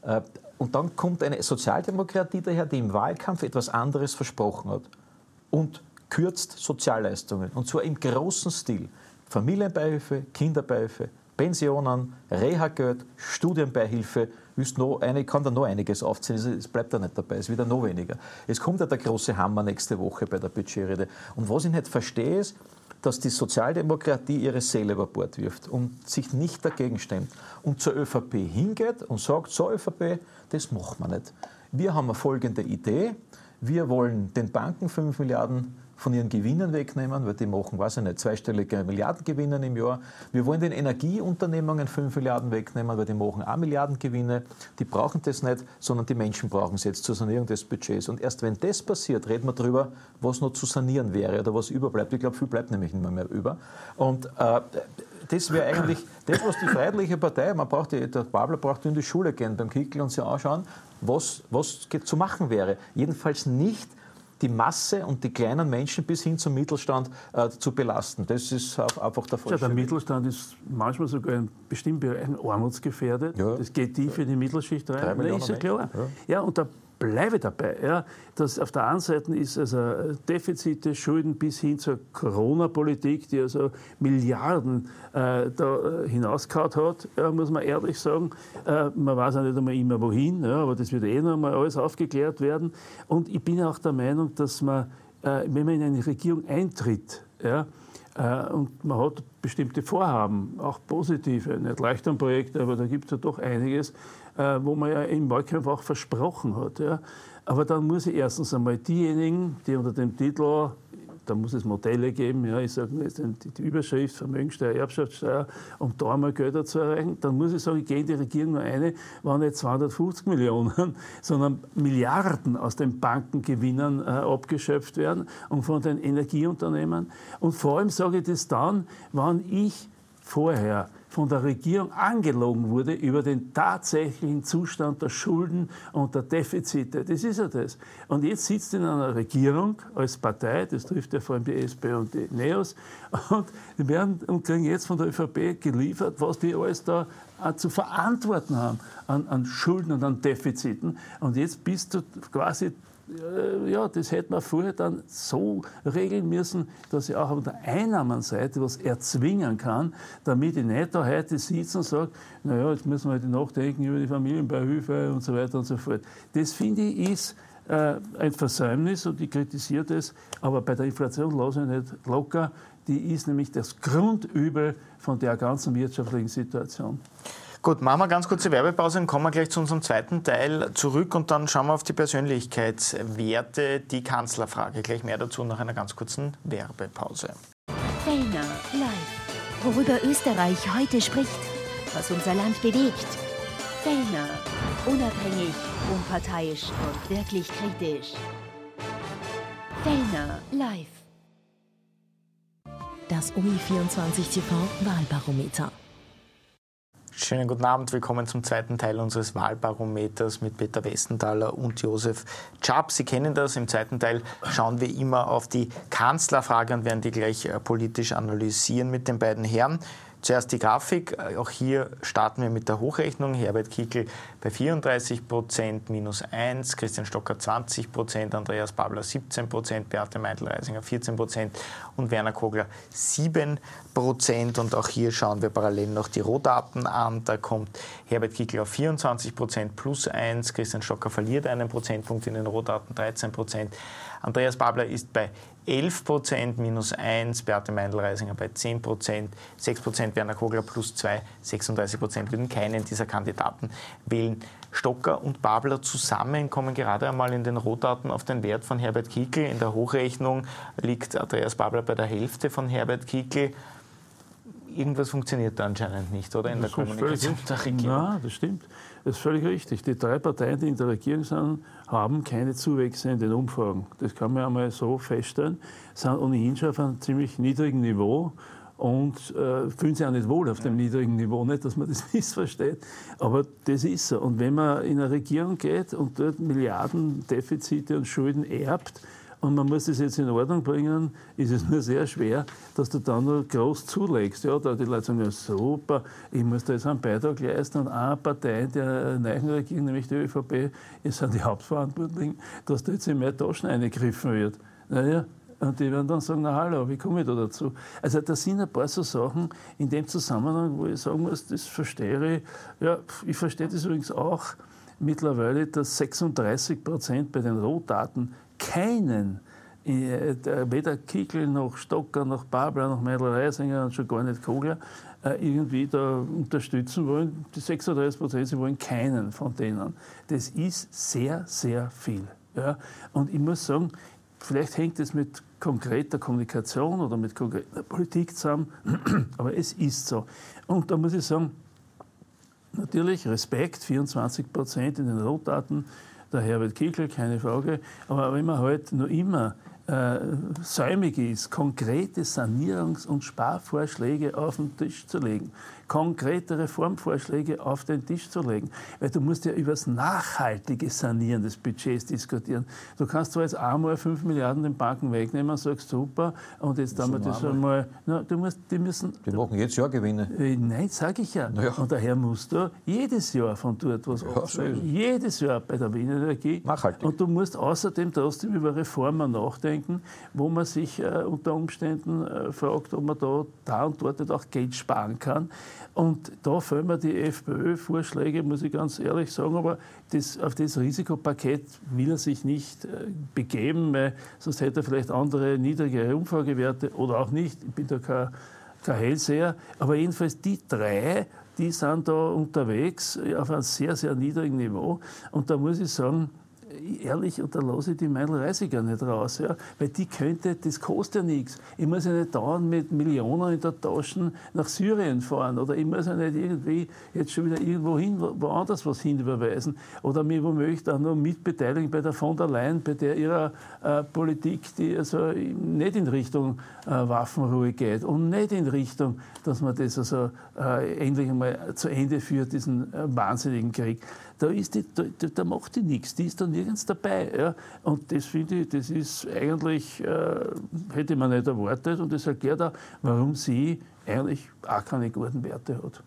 D: Und dann kommt eine Sozialdemokratie daher, die im Wahlkampf etwas anderes versprochen hat und kürzt Sozialleistungen. Und zwar im großen Stil. Familienbeihilfe, Kinderbeihilfe, Pensionen, Reha-Geld, Studienbeihilfe. Noch eine, ich kann da noch einiges aufzählen, es bleibt da nicht dabei, es wird noch weniger. Es kommt ja der große Hammer nächste Woche bei der Budgetrede. Und was ich nicht verstehe, ist, dass die Sozialdemokratie ihre Seele über Bord wirft und sich nicht dagegen stemmt und zur ÖVP hingeht und sagt, so ÖVP, das machen wir nicht. Wir haben eine folgende Idee, wir wollen den Banken fünf Milliarden von ihren Gewinnen wegnehmen, weil die machen, weiß ich nicht, zweistellige Milliardengewinne im Jahr. Wir wollen den Energieunternehmungen fünf Milliarden wegnehmen, weil die machen auch Milliardengewinne. Die brauchen das nicht, sondern die Menschen brauchen es jetzt zur Sanierung des Budgets. Und erst wenn das passiert, reden wir darüber, was noch zu sanieren wäre oder was überbleibt. Ich glaube, viel bleibt nämlich nicht mehr, mehr über. Und äh, das wäre eigentlich das, was die Freiheitliche Partei, man braucht die, der Babler braucht in die Schule gehen beim Kickl und sich anschauen, was, was zu machen wäre. Jedenfalls nicht die Masse und die kleinen Menschen bis hin zum Mittelstand äh, zu belasten. Das ist einfach der falsche
E: ja, der Mittelstand ist manchmal sogar in bestimmten Bereichen armutsgefährdet. Ja. Das geht tief in die Mittelschicht rein. Das ist ja klar. Ja. ja, und da bleibe dabei, ja, dass auf der einen Seite ist also Defizite, Schulden bis hin zur Corona-Politik, die also Milliarden äh, da hinausgehauen hat, ja, muss man ehrlich sagen. Äh, man weiß auch nicht einmal immer wohin, ja, aber das wird eh noch einmal alles aufgeklärt werden. Und ich bin auch der Meinung, dass man, äh, wenn man in eine Regierung eintritt, ja, äh, und man hat bestimmte Vorhaben, auch positive, nicht Leuchtturmprojekte, aber da gibt es ja doch einiges, äh, wo man ja im Wahlkampf auch versprochen hat. Ja. Aber dann muss ich erstens einmal diejenigen, die unter dem Titel, da muss es Modelle geben, ja, ich sage jetzt die, die Überschrift Vermögensteuer, Erbschaftssteuer, um da einmal Gelder zu erreichen, dann muss ich sagen, ich gehe in die Regierung nur eine, waren nicht zweihundertfünfzig Millionen, sondern Milliarden aus den Bankengewinnen äh, abgeschöpft werden und von den Energieunternehmen. Und vor allem sage ich das dann, wann ich vorher von der Regierung angelogen wurde über den tatsächlichen Zustand der Schulden und der Defizite. Das ist ja das. Und jetzt sitzt in einer Regierung als Partei, das trifft ja vor allem die SPÖ und die NEOS, und die werden und kriegen jetzt von der ÖVP geliefert, was die alles da zu verantworten haben an, an Schulden und an Defiziten. Und jetzt bist du quasi, ja, das hätte man vorher dann so regeln müssen, dass ich auch auf der Einnahmenseite was erzwingen kann, damit ich nicht da heute sitze und sage, naja, jetzt müssen wir halt nachdenken über die Familienbeihilfe und so weiter und so fort. Das, finde ich, ist äh, ein Versäumnis und ich kritisiere das, aber bei der Inflation lasse ich nicht locker. Die ist nämlich das Grundübel von der ganzen wirtschaftlichen Situation.
C: Gut, machen wir ganz kurze Werbepause und kommen gleich zu unserem zweiten Teil zurück und dann schauen wir auf die Persönlichkeitswerte, die Kanzlerfrage. Gleich mehr dazu nach einer ganz kurzen Werbepause.
A: Fellner live. Worüber Österreich heute spricht, was unser Land bewegt. Fellner. Unabhängig, unparteiisch und wirklich kritisch. Fellner live.
B: Das O I vierundzwanzig T V Wahlbarometer.
C: Schönen guten Abend, willkommen zum zweiten Teil unseres Wahlbarometers mit Peter Westenthaler und Josef Czap. Sie kennen das, im zweiten Teil schauen wir immer auf die Kanzlerfrage und werden die gleich politisch analysieren mit den beiden Herren. Zuerst die Grafik. Auch hier starten wir mit der Hochrechnung. Herbert Kickl bei vierunddreißig Prozent, minus eins, Christian Stocker zwanzig Prozent, Andreas Babler siebzehn Prozent, Beate Meindl-Reisinger vierzehn Prozent und Werner Kogler sieben Prozent. Und auch hier schauen wir parallel noch die Rohdaten an. Da kommt Herbert Kickl auf vierundzwanzig Prozent, plus eins, Christian Stocker verliert einen Prozentpunkt in den Rohdaten, dreizehn Prozent. Andreas Babler ist bei elf Prozent, minus eins, Beate Meindl-Reisinger bei zehn Prozent, sechs Prozent Werner Kogler, plus zwei, sechsunddreißig Prozent würden keinen dieser Kandidaten wählen. Stocker und Babler zusammen kommen gerade einmal in den Rohdaten auf den Wert von Herbert Kickl. In der Hochrechnung liegt Andreas Babler bei der Hälfte von Herbert Kickl. Irgendwas funktioniert da anscheinend nicht, oder? In der Kommunikation der Regierung.
E: Ja, das stimmt. Das ist völlig richtig. Die drei Parteien, die in der Regierung sind, haben keine Zuwächse in den Umfragen. Das kann man einmal so feststellen. Sind ohnehin schon auf einem ziemlich niedrigen Niveau und äh, fühlen sich auch nicht wohl auf dem niedrigen Niveau. Nicht, dass man das missversteht, aber das ist so. Und wenn man in eine Regierung geht und dort Milliarden Defizite und Schulden erbt, und man muss das jetzt in Ordnung bringen, ist es nur sehr schwer, dass du dann noch groß zulegst. Ja, da die Leute sagen, ja super, ich muss da jetzt einen Beitrag leisten und eine Partei der neuen Regierung, nämlich die ÖVP, es sind die Hauptverantwortlichen, dass da jetzt in mehr Taschen eingegriffen wird. Naja, und die werden dann sagen, na hallo, wie komme ich da dazu? Also da sind ein paar so Sachen in dem Zusammenhang, wo ich sagen muss, das verstehe ich. Ja, ich verstehe das übrigens auch mittlerweile, dass sechsunddreißig Prozent bei den Rohdaten keinen, weder Kickl noch Stocker noch Babler noch Meindl-Reisinger und schon gar nicht Kogler, irgendwie da unterstützen wollen. Die sechsunddreißig Prozent, sie wollen keinen von denen. Das ist sehr, sehr viel. Ja? Und ich muss sagen, vielleicht hängt es mit konkreter Kommunikation oder mit konkreter Politik zusammen, aber es ist so. Und da muss ich sagen, natürlich Respekt, vierundzwanzig Prozent in den Rohdaten, der Herbert Kickl, keine Frage. Aber wenn man halt noch immer äh, säumig ist, konkrete Sanierungs- und Sparvorschläge auf den Tisch zu legen, konkrete Reformvorschläge auf den Tisch zu legen, weil du musst ja über das nachhaltige Sanieren des Budgets diskutieren. Du kannst zwar jetzt einmal fünf Milliarden den Banken wegnehmen und sagst, super, und jetzt haben wir das einmal... Na, du musst, die müssen...
D: Die machen jetzt Jahr Gewinne.
E: Äh, nein, sage ich ja. ja. Und daher musst du jedes Jahr von dort was ja, abschreiben. Jedes Jahr bei der Wiener Energie.
D: Nachhaltig.
E: Und du musst außerdem trotzdem über Reformen nachdenken, wo man sich äh, unter Umständen äh, fragt, ob man da, da und dort auch Geld sparen kann. Und da fehlen mir die FPÖ-Vorschläge, muss ich ganz ehrlich sagen, aber das, auf das Risikopaket will er sich nicht äh, begeben, weil sonst hätte er vielleicht andere, niedrigere Umfragewerte oder auch nicht. Ich bin da kein, kein Hellseher. Aber jedenfalls die drei, die sind da unterwegs auf einem sehr, sehr niedrigen Niveau. Und da muss ich sagen, ehrlich, und da lasse ich die Meindl-Reisinger nicht raus, ja, weil die könnte, das kostet ja nichts. Ich muss ja nicht dauernd mit Millionen in der Tasche nach Syrien fahren oder ich muss ja nicht irgendwie jetzt schon wieder irgendwo hin, woanders was hinüberweisen oder mich womöglich auch noch mitbeteiligen bei der von der Leyen, bei der ihrer äh, Politik, die also nicht in Richtung äh, Waffenruhe geht und nicht in Richtung, dass man das also äh, endlich einmal zu Ende führt, diesen äh, wahnsinnigen Krieg. Da, ist die, da, da macht die nichts, die ist da nirgends dabei. Ja. Und das finde ich, das ist eigentlich, äh, hätte man nicht erwartet und das erklärt auch, warum sie eigentlich auch keine guten Werte hat.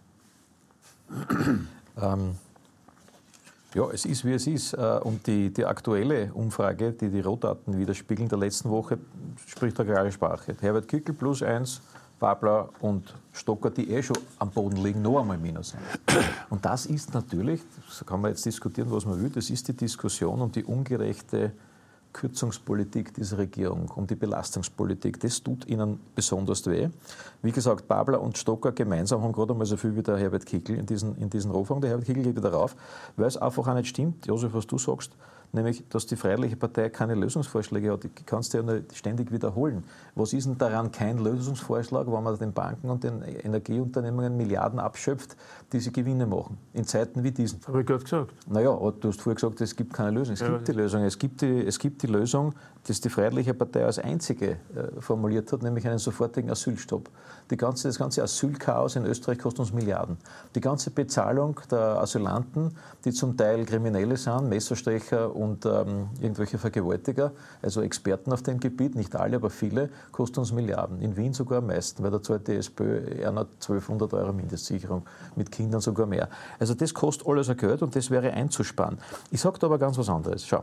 D: Ähm, ja, es ist, wie es ist. Und die, die aktuelle Umfrage, die die Rohdaten widerspiegeln, der letzten Woche, spricht eine klare Sprache. Herbert Kickl plus eins, Babler und Stocker, die eh schon am Boden liegen, noch einmal minus eins. Und das ist natürlich, so kann man jetzt diskutieren, was man will, das ist die Diskussion um die ungerechte Kürzungspolitik dieser Regierung, um die Belastungspolitik. Das tut ihnen besonders weh. Wie gesagt, Babler und Stocker gemeinsam haben gerade einmal so viel wie der Herbert Kickl in diesen, in diesen Rohfang. Der Herbert Kickl geht wieder rauf, weil es einfach auch nicht stimmt, Josef, was du sagst, nämlich, dass die Freiheitliche Partei keine Lösungsvorschläge hat. Die kannst du ja nicht ständig wiederholen. Was ist denn daran kein Lösungsvorschlag, wenn man den Banken und den Energieunternehmungen Milliarden abschöpft, die sie Gewinne machen, in Zeiten wie diesen?
E: Habe ich gerade gesagt.
D: Naja, du hast vorher gesagt, es gibt keine Lösung. Es ja, gibt die Lösung. Es gibt die, es gibt die Lösung, das die Freiheitliche Partei als einzige äh, formuliert hat, nämlich einen sofortigen Asylstopp. Die ganze, das ganze Asylchaos in Österreich kostet uns Milliarden. Die ganze Bezahlung der Asylanten, die zum Teil Kriminelle sind, Messerstecher und ähm, irgendwelche Vergewaltiger, also Experten auf dem Gebiet, nicht alle, aber viele, kostet uns Milliarden. In Wien sogar am meisten, weil da zahlt die SPÖ eher zwölfhundert Euro Mindestsicherung, mit Kindern sogar mehr. Also das kostet alles ein Geld und das wäre einzusparen. Ich sage da aber ganz was anderes. Schau.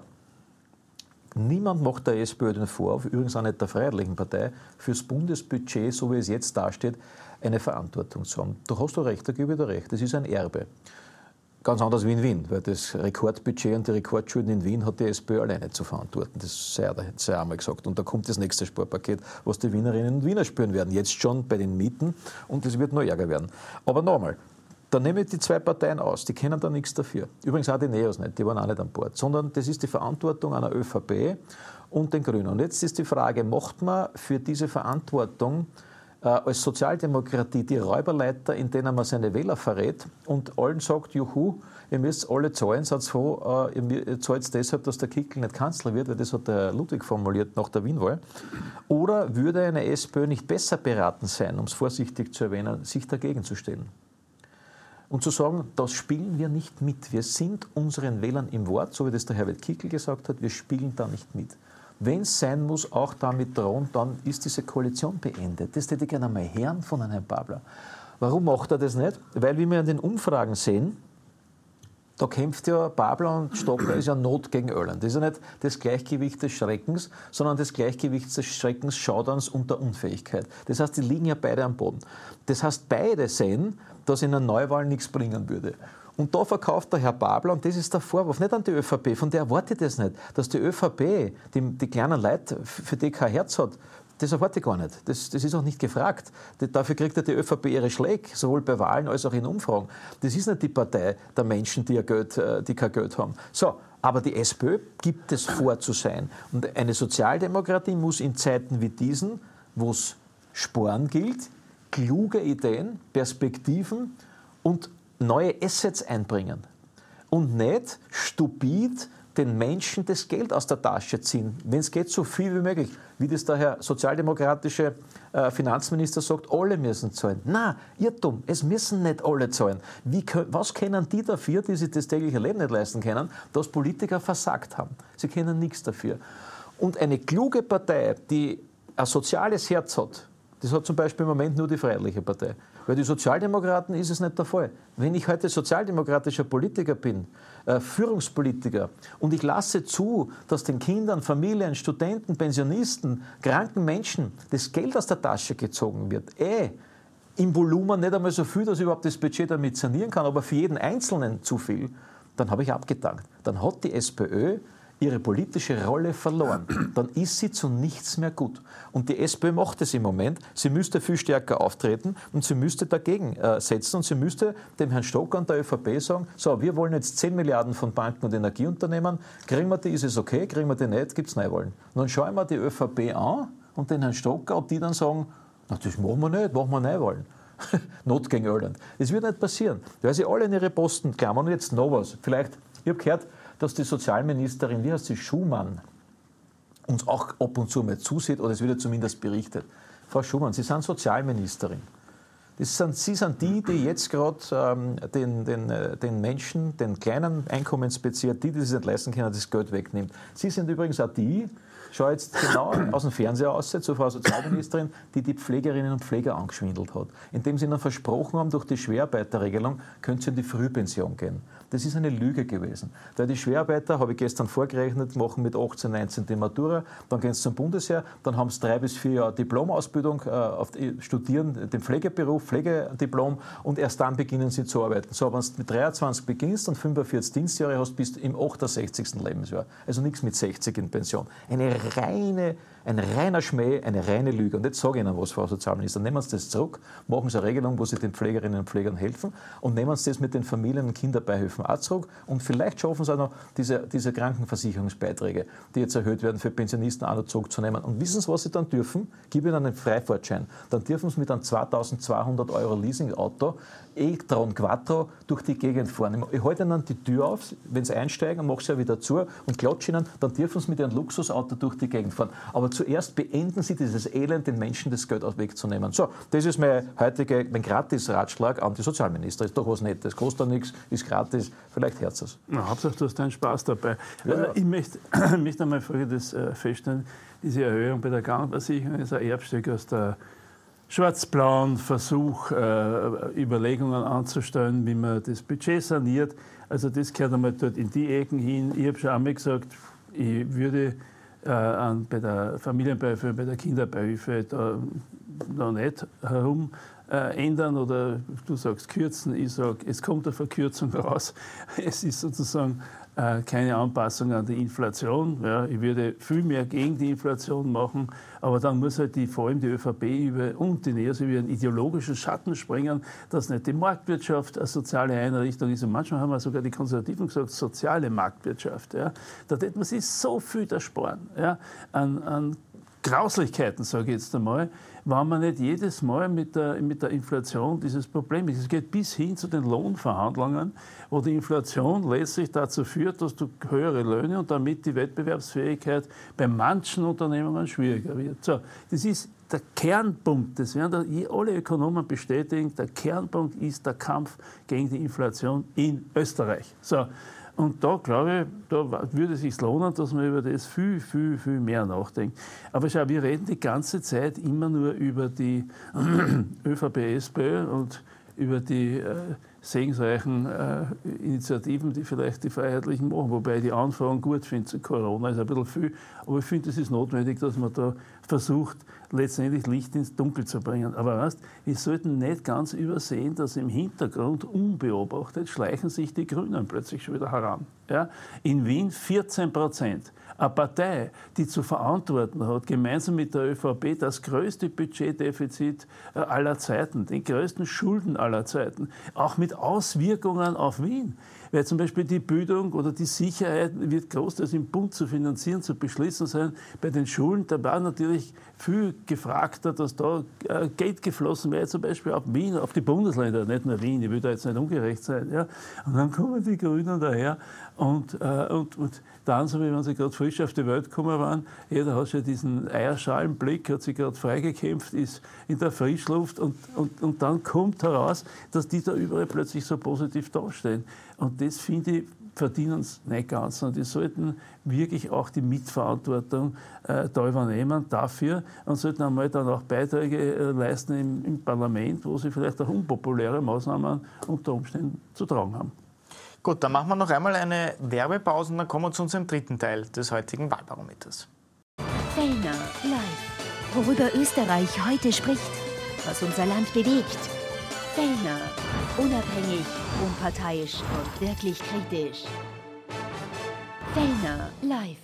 D: Niemand macht der SPÖ den Vorwurf, übrigens auch nicht der Freiheitlichen Partei, fürs Bundesbudget, so wie es jetzt dasteht, eine Verantwortung zu haben. Du hast doch recht, da gebe ich dir recht. Das ist ein Erbe. Ganz anders wie in Wien, weil das Rekordbudget und die Rekordschulden in Wien hat die SPÖ alleine zu verantworten. Das sei ja einmal gesagt. Und da kommt das nächste Sparpaket, was die Wienerinnen und Wiener spüren werden. Jetzt schon bei den Mieten und es wird noch ärger werden. Aber nochmal. Dann nehme ich die zwei Parteien aus, die kennen da nichts dafür. Übrigens auch die Neos nicht, die waren auch nicht an Bord. Sondern das ist die Verantwortung einer ÖVP und den Grünen. Und jetzt ist die Frage, macht man für diese Verantwortung äh, als Sozialdemokratie die Räuberleiter, in denen man seine Wähler verrät und allen sagt, juhu, ihr müsst alle zahlen, seid froh, äh, ihr zahlt deshalb, dass der Kickl nicht Kanzler wird, weil das hat der Ludwig formuliert nach der Wienwahl. Oder würde eine SPÖ nicht besser beraten sein, um es vorsichtig zu erwähnen, sich dagegen zu stellen? Und zu sagen, das spielen wir nicht mit. Wir sind unseren Wählern im Wort, so wie das der Herbert Kickl gesagt hat, wir spielen da nicht mit. Wenn es sein muss, auch damit drohen, dann ist diese Koalition beendet. Das hätte ich gerne einmal hören von einem Herrn Babler. Warum macht er das nicht? Weil, wie wir in den Umfragen sehen, da kämpft ja Babler und Stocker, ist ja Not gegen Irland. Das ist ja nicht das Gleichgewicht des Schreckens, sondern das Gleichgewicht des Schreckens, Schauderns und der Unfähigkeit. Das heißt, die liegen ja beide am Boden. Das heißt, beide sehen, dass in einer Neuwahl nichts bringen würde. Und da verkauft der Herr Babler, und das ist der Vorwurf, nicht an die ÖVP, von der erwarte ich das nicht, dass die ÖVP, die, die kleinen Leute, für die kein Herz hat, das erwarte ich gar nicht. Das, das ist auch nicht gefragt. Dafür kriegt ja die ÖVP ihre Schläge, sowohl bei Wahlen als auch in Umfragen. Das ist nicht die Partei der Menschen, die, Geld, die kein Geld haben. So, aber die SPÖ gibt es vor zu sein. Und eine Sozialdemokratie muss in Zeiten wie diesen, wo es Sparen gilt, kluge Ideen, Perspektiven und neue Assets einbringen. Und nicht stupid den Menschen das Geld aus der Tasche ziehen. Wenn es geht, so viel wie möglich. Wie das der Herr sozialdemokratische äh, Finanzminister sagt, alle müssen zahlen. Nein, Irrtum, es müssen nicht alle zahlen. Wie, was können die dafür, die sich das tägliche Leben nicht leisten können, dass Politiker versagt haben? Sie können nichts dafür. Und eine kluge Partei, die ein soziales Herz hat, das hat zum Beispiel im Moment nur die Freiheitliche Partei. Bei den Sozialdemokraten ist es nicht der Fall. Wenn ich heute sozialdemokratischer Politiker bin, äh, Führungspolitiker, und ich lasse zu, dass den Kindern, Familien, Studenten, Pensionisten, kranken Menschen das Geld aus der Tasche gezogen wird, eh, im Volumen nicht einmal so viel, dass ich überhaupt das Budget damit sanieren kann, aber für jeden Einzelnen zu viel, dann habe ich abgedankt. Dann hat die SPÖ ihre politische Rolle verloren. Dann ist sie zu nichts mehr gut. Und die SPÖ macht es im Moment. Sie müsste viel stärker auftreten und sie müsste dagegen äh, setzen und sie müsste dem Herrn Stocker und der ÖVP sagen, so, wir wollen jetzt zehn Milliarden von Banken und Energieunternehmen, kriegen wir die, ist es okay, kriegen wir die nicht, gibt es Neuwahlen. Und dann schauen wir die ÖVP an und den Herrn Stocker, ob die dann sagen, na, das machen wir nicht, machen wir Neuwahlen. Not gegen Irland. Das wird nicht passieren, weil sie alle in ihre Posten klammern. Und jetzt noch was. Vielleicht, ich habe gehört, dass die Sozialministerin, wie heißt sie, Schumann, uns auch ab und zu mal zusieht, oder es wird ja zumindest berichtet. Frau Schumann, Sie sind Sozialministerin. Das sind, Sie sind die, die jetzt gerade ähm, den, den, den Menschen, den kleinen Einkommensbezieher, die, die sich nicht leisten können, das Geld wegnimmt. Sie sind übrigens auch die, schau jetzt genau aus dem Fernseher aus, zur Frau Sozialministerin, die die Pflegerinnen und Pfleger angeschwindelt hat. Indem sie ihnen versprochen haben, durch die Schwerarbeiterregelung können sie in die Frühpension gehen. Das ist eine Lüge gewesen. Weil die Schwerarbeiter, habe ich gestern vorgerechnet, machen mit achtzehn, neunzehn die Matura, dann gehen sie zum Bundesheer, dann haben sie drei bis vier Jahre Diplomausbildung, äh, auf die, studieren den Pflegeberuf, Pflegediplom, und erst dann beginnen sie zu arbeiten. So, wenn du mit dreiundzwanzig beginnst und fünfundvierzig Dienstjahre hast, bist du im achtundsechzigsten Lebensjahr. Also nichts mit sechzig in Pension. Eine reine, ein reiner Schmäh, eine reine Lüge. Und jetzt sage ich Ihnen was, Frau Sozialminister. Nehmen Sie das zurück, machen Sie eine Regelung, wo Sie den Pflegerinnen und Pflegern helfen, und nehmen Sie das mit den Familien- und Kinderbeihilfen dürfen auch zurück und vielleicht schaffen sie auch noch diese, diese Krankenversicherungsbeiträge, die jetzt erhöht werden für Pensionisten, auch noch zurückzunehmen. Und wissen Sie, was sie dann dürfen? Gib ihnen einen Freifahrtschein. Dann dürfen sie mit einem zweitausendzweihundert Euro Leasing-Auto e-tron Quattro durch die Gegend fahren. Ich halte ihnen die Tür auf, wenn sie einsteigen, mache sie ja wieder zu und klatsche ihnen, dann dürfen sie mit ihrem Luxusauto durch die Gegend fahren. Aber zuerst beenden sie dieses Elend, den Menschen das Geld wegzunehmen. So, das ist mein heutiger, mein Gratis-Ratschlag an die Sozialminister. Ist doch was Nettes, kostet nichts, ist gratis, vielleicht hört es.
E: Na, Hauptsache, du hast deinen Spaß dabei.
D: Ja, ja.
E: Ich möchte, möchte einmal Folgendes äh, feststellen. Diese Erhöhung bei der Krankenversicherung ist ein Erbstück aus der schwarz-blauen Versuch, äh, Überlegungen anzustellen, wie man das Budget saniert. Also das gehört einmal dort in die Ecken hin. Ich habe schon einmal gesagt, ich würde äh, an, bei der Familienbeihilfe, bei der Kinderbeihilfe da noch nicht herum äh, ändern oder du sagst kürzen. Ich sage, es kommt eine Verkürzung raus. Es ist sozusagen äh, keine Anpassung an die Inflation. Ja, ich würde viel mehr gegen die Inflation machen, aber dann muss halt die, vor allem die ÖVP über, und die NEOS über einen ideologischen Schatten springen, dass nicht die Marktwirtschaft eine soziale Einrichtung ist. Und manchmal haben wir sogar die Konservativen gesagt, soziale Marktwirtschaft. Ja. Da hätte man sich so viel ersparen, ja, an, an Grauslichkeiten, sage ich jetzt einmal, wenn man nicht jedes Mal mit der, mit der Inflation dieses Problem ist. Es geht bis hin zu den Lohnverhandlungen, wo die Inflation letztlich dazu führt, dass du höhere Löhne und damit die Wettbewerbsfähigkeit bei manchen Unternehmungen schwieriger wird. So, das ist der Kernpunkt, das werden alle Ökonomen bestätigen, der Kernpunkt ist der Kampf gegen die Inflation in Österreich. So. Und da, glaube ich, da würde es sich lohnen, dass man über das viel, viel, viel mehr nachdenkt. Aber schau, wir reden die ganze Zeit immer nur über die ÖVP, SPÖ und über die äh, segensreichen äh, Initiativen, die vielleicht die Freiheitlichen machen. Wobei ich die Anfragen gut finde zu Corona, ist ein bisschen viel. Aber ich finde, es ist notwendig, dass man da versucht, letztendlich Licht ins Dunkel zu bringen. Aber weißt, wir sollten nicht ganz übersehen, dass im Hintergrund unbeobachtet schleichen sich die Grünen plötzlich schon wieder heran. Ja? In Wien vierzehn Prozent. Eine Partei, die zu verantworten hat, gemeinsam mit der ÖVP, das größte Budgetdefizit aller Zeiten, den größten Schulden aller Zeiten, auch mit Auswirkungen auf Wien. Weil zum Beispiel die Bildung oder die Sicherheit wird großteils im Bund zu finanzieren, zu beschließen sein. Bei den Schulen, da war natürlich viel gefragter, dass da äh, Geld geflossen wäre, zum Beispiel auf Wien, auf die Bundesländer, nicht nur Wien, ich will da jetzt nicht ungerecht sein. Ja. Und dann kommen die Grünen daher und, äh, und, und dann, so wie wenn sie gerade frisch auf die Welt gekommen waren, jeder hat schon diesen Eierschalenblick, hat sich gerade freigekämpft, ist in der Frischluft und, und, und dann kommt heraus, dass die da überall plötzlich so positiv dastehen. Und das, finde ich, verdienen es nicht ganz. Und die sollten wirklich auch die Mitverantwortung äh, da übernehmen dafür und sollten einmal dann auch Beiträge äh, leisten im, im Parlament, wo sie vielleicht auch unpopuläre Maßnahmen unter Umständen zu tragen haben.
C: Gut, dann machen wir noch einmal eine Werbepause und dann kommen wir zu unserem dritten Teil des heutigen Wahlbarometers.
A: Fellner live. Worüber Österreich heute spricht, was unser Land bewegt. Fellner. Unabhängig, unparteiisch und wirklich kritisch. Fellner live.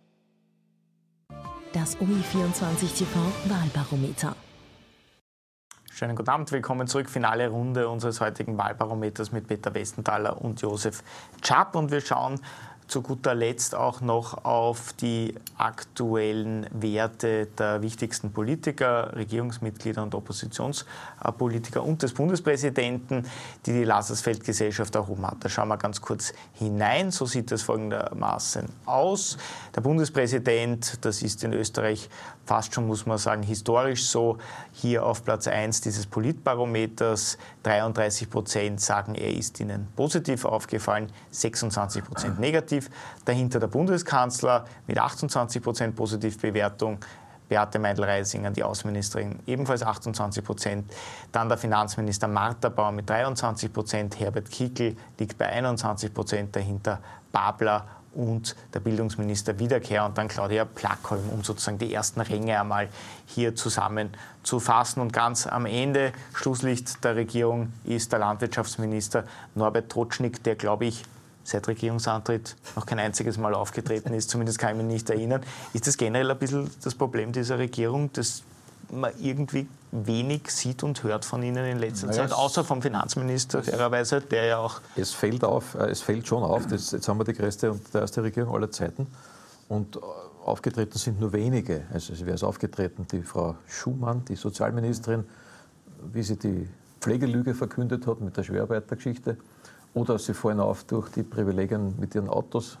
B: Das O I vierundzwanzig T V Wahlbarometer.
C: Schönen guten Abend, willkommen zurück. Finale Runde unseres heutigen Wahlbarometers mit Peter Westenthaler und Josef Czap. Und wir schauen zu guter Letzt auch noch auf die aktuellen Werte der wichtigsten Politiker, Regierungsmitglieder und Oppositionspolitiker und des Bundespräsidenten, die die Lazarsfeld-Gesellschaft erhoben hat. Da schauen wir ganz kurz hinein. So sieht es folgendermaßen aus. Der Bundespräsident, das ist in Österreich fast schon, muss man sagen, historisch so, hier auf Platz eins dieses Politbarometers. dreiunddreißig Prozent sagen, er ist ihnen positiv aufgefallen, sechsundzwanzig Prozent negativ. Dahinter der Bundeskanzler mit achtundzwanzig Prozent Positivbewertung, Beate Meindl-Reisinger, die Außenministerin, ebenfalls achtundzwanzig Prozent. Dann der Finanzminister Martha Bauer mit dreiundzwanzig Prozent, Herbert Kickl liegt bei einundzwanzig Prozent, dahinter Babler und der Bildungsminister Wiederkehr und dann Claudia Plackholm, um sozusagen die ersten Ränge einmal hier zusammenzufassen. Und ganz am Ende, Schlusslicht der Regierung, ist der Landwirtschaftsminister Norbert Totschnig, der, glaube ich, seit Regierungsantritt noch kein einziges Mal aufgetreten ist, zumindest kann ich mich nicht erinnern. Ist das generell ein bisschen das Problem dieser Regierung, dass man irgendwie wenig sieht und hört von Ihnen in letzter
D: naja,
C: Zeit, außer vom Finanzminister fairerweise, der ja auch...
D: Es fällt auf, es fällt schon auf, das, jetzt haben wir die größte und die erste Regierung aller Zeiten und aufgetreten sind nur wenige. Also wer ist aufgetreten? Die Frau Schumann, die Sozialministerin, wie sie die Pflegelüge verkündet hat mit der Schwerarbeitergeschichte, oder sie fallen auf durch die Privilegien mit ihren Autos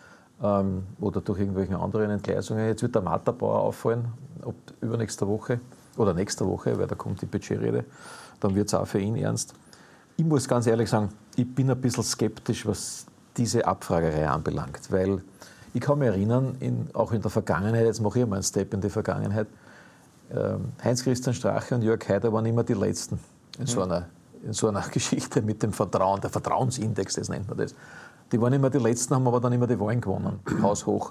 D: ähm, oder durch irgendwelche anderen Entgleisungen. Jetzt wird der Matterbauer auffallen, ob übernächste Woche oder nächste Woche, weil da kommt die Budgetrede, dann wird es auch für ihn ernst. Ich muss ganz ehrlich sagen, ich bin ein bisschen skeptisch, was diese Abfragerei anbelangt, weil ich kann mich erinnern, in, auch in der Vergangenheit, jetzt mache ich mal einen Step in die Vergangenheit, ähm, Heinz-Christian Strache und Jörg Haider waren immer die Letzten in, mhm. so einer, in so einer Geschichte mit dem Vertrauen, der Vertrauensindex, das nennt man das. Die waren immer die Letzten, haben aber dann immer die Wahlen gewonnen, haushoch.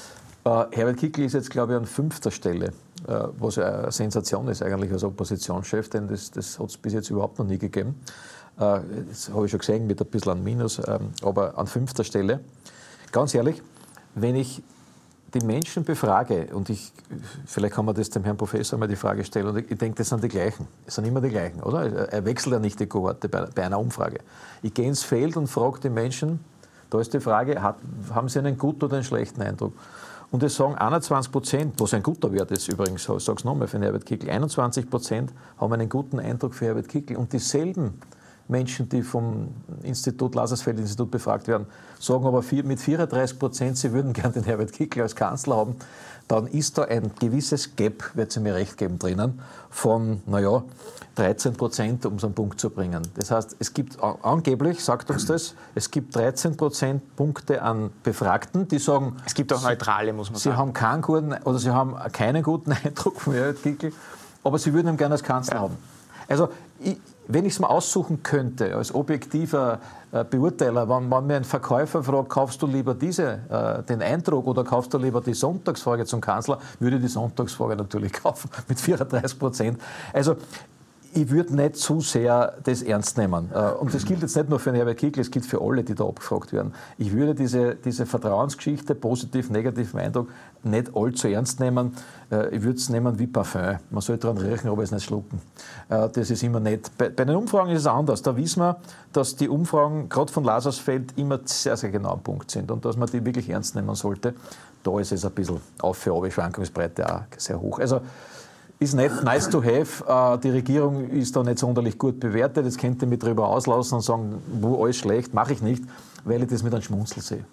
D: Äh, Herbert Kickl ist jetzt, glaube ich, an fünfter Stelle, äh, was ja eine Sensation ist eigentlich als Oppositionschef, denn das, das hat es bis jetzt überhaupt noch nie gegeben. Äh, das habe ich schon gesehen mit ein bisschen an Minus, äh, aber an fünfter Stelle. Ganz ehrlich, wenn ich die Menschen befrage, und ich, vielleicht kann man das dem Herrn Professor mal die Frage stellen, und ich, ich denke, das sind die gleichen. Es sind immer die gleichen, oder? Er wechselt ja nicht die Kohorte bei, bei einer Umfrage. Ich gehe ins Feld und frage die Menschen, da ist die Frage, hat, haben sie einen guten oder einen schlechten Eindruck? Und es sagen einundzwanzig Prozent, was ein guter Wert ist übrigens, ich sage es nochmal für Herbert Kickl, einundzwanzig Prozent haben einen guten Eindruck für Herbert Kickl. Und dieselben Menschen, die vom Institut Lazarsfeld-Institut befragt werden, sagen aber mit vierunddreißig Prozent, sie würden gern den Herbert Kickl als Kanzler haben, dann ist da ein gewisses Gap, wird sie mir recht geben, drinnen, von, naja, dreizehn Prozent, um es einen Punkt zu bringen. Das heißt, es gibt angeblich, sagt uns das, es gibt dreizehn Prozentpunkte an Befragten, die sagen...
C: Es gibt auch Neutrale, muss man
D: sie
C: sagen.
D: Haben keinen guten, oder sie haben keinen guten Eindruck von Herbert Kickl, aber sie würden ihn gerne als Kanzler ja. haben. Also, ich, wenn ich es mal aussuchen könnte, als objektiver äh, Beurteiler, wenn, wenn mir ein Verkäufer fragt, kaufst du lieber diese, äh, den Eindruck oder kaufst du lieber die Sonntagsfrage zum Kanzler, würde ich die Sonntagsfrage natürlich kaufen, mit vierunddreißig Prozent. Also, ich würde nicht zu sehr das ernst nehmen. Und das gilt jetzt nicht nur für den Herbert Kickl, es gilt für alle, die da abgefragt werden. Ich würde diese, diese Vertrauensgeschichte, positiv, negativen Eindruck, nicht allzu ernst nehmen. Ich würde es nehmen wie Parfüm. Man soll dran riechen, aber es nicht schlucken. Das ist immer nett. Bei, bei den Umfragen ist es anders. Da wissen wir, dass die Umfragen, gerade von Lazarsfeld, immer sehr, sehr genau am Punkt sind und dass man die wirklich ernst nehmen sollte. Da ist es ein bisschen auf für alle Schwankungsbreite auch sehr hoch. Also, ist nicht nice to have. Die Regierung ist da nicht sonderlich gut bewertet. Jetzt könnt ihr mich darüber auslassen und sagen, wo alles schlecht, mache ich nicht, weil ich das mit einem Schmunzel sehe.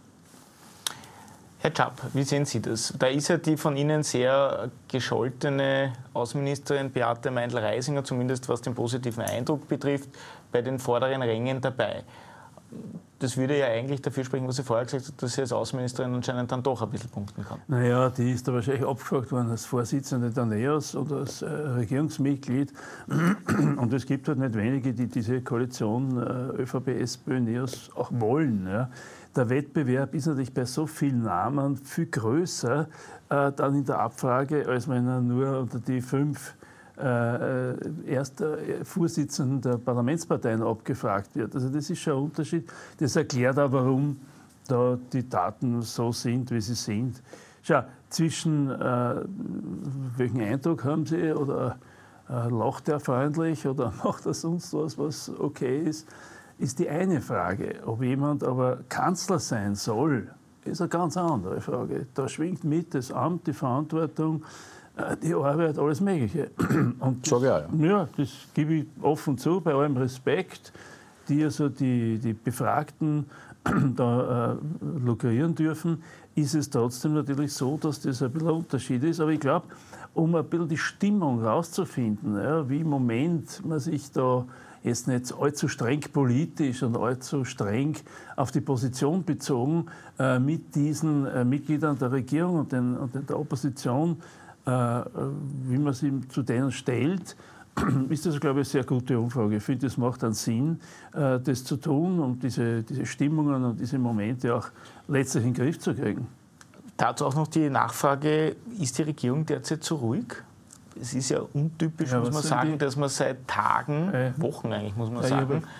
C: Herr Tschapp, wie sehen Sie das? Da ist ja die von Ihnen sehr gescholtene Außenministerin Beate Meindl-Reisinger, zumindest was den positiven Eindruck betrifft, bei den vorderen Rängen dabei. Das würde ja eigentlich dafür sprechen, was Sie vorher gesagt haben, dass sie als Außenministerin anscheinend dann doch ein bisschen punkten kann.
E: Naja, die ist da wahrscheinlich abgefragt worden als Vorsitzende der NEOS oder als äh, Regierungsmitglied. Und es gibt halt nicht wenige, die diese Koalition äh, ÖVP, SPÖ, NEOS auch wollen. Ja. Der Wettbewerb ist natürlich bei so vielen Namen viel größer äh, dann in der Abfrage, als wenn er nur unter die fünf Äh, erster Vorsitzenden der Parlamentsparteien abgefragt wird. Also das ist schon ein Unterschied. Das erklärt auch, warum da die Daten so sind, wie sie sind. Schau, zwischen äh, welchen Eindruck haben Sie oder äh, lacht er freundlich oder macht er sonst was, was okay ist, ist die eine Frage. Ob jemand aber Kanzler sein soll, ist eine ganz andere Frage. Da schwingt mit das Amt, die Verantwortung, die Arbeit, alles Mögliche. Und das,
D: so ja, ja.
E: ja, das gebe ich offen zu, bei allem Respekt, die also die, die Befragten da äh, lukrieren dürfen, ist es trotzdem natürlich so, dass das ein bisschen ein Unterschied ist. Aber ich glaube, um ein bisschen die Stimmung rauszufinden, ja, wie im Moment man sich da jetzt nicht allzu streng politisch und allzu streng auf die Position bezogen äh, mit diesen äh, Mitgliedern der Regierung und, den, und der Opposition, wie man sie zu denen stellt, ist das, glaube ich, eine sehr gute Umfrage. Ich finde, es macht einen Sinn, das zu tun, um diese, diese Stimmungen und diese Momente auch letztlich in den Griff zu kriegen.
C: Dazu auch noch die Nachfrage, ist die Regierung derzeit zu ruhig? Es ist ja untypisch, ja, muss man sagen, die? dass man seit Tagen, äh, Wochen eigentlich, muss man ja, sagen,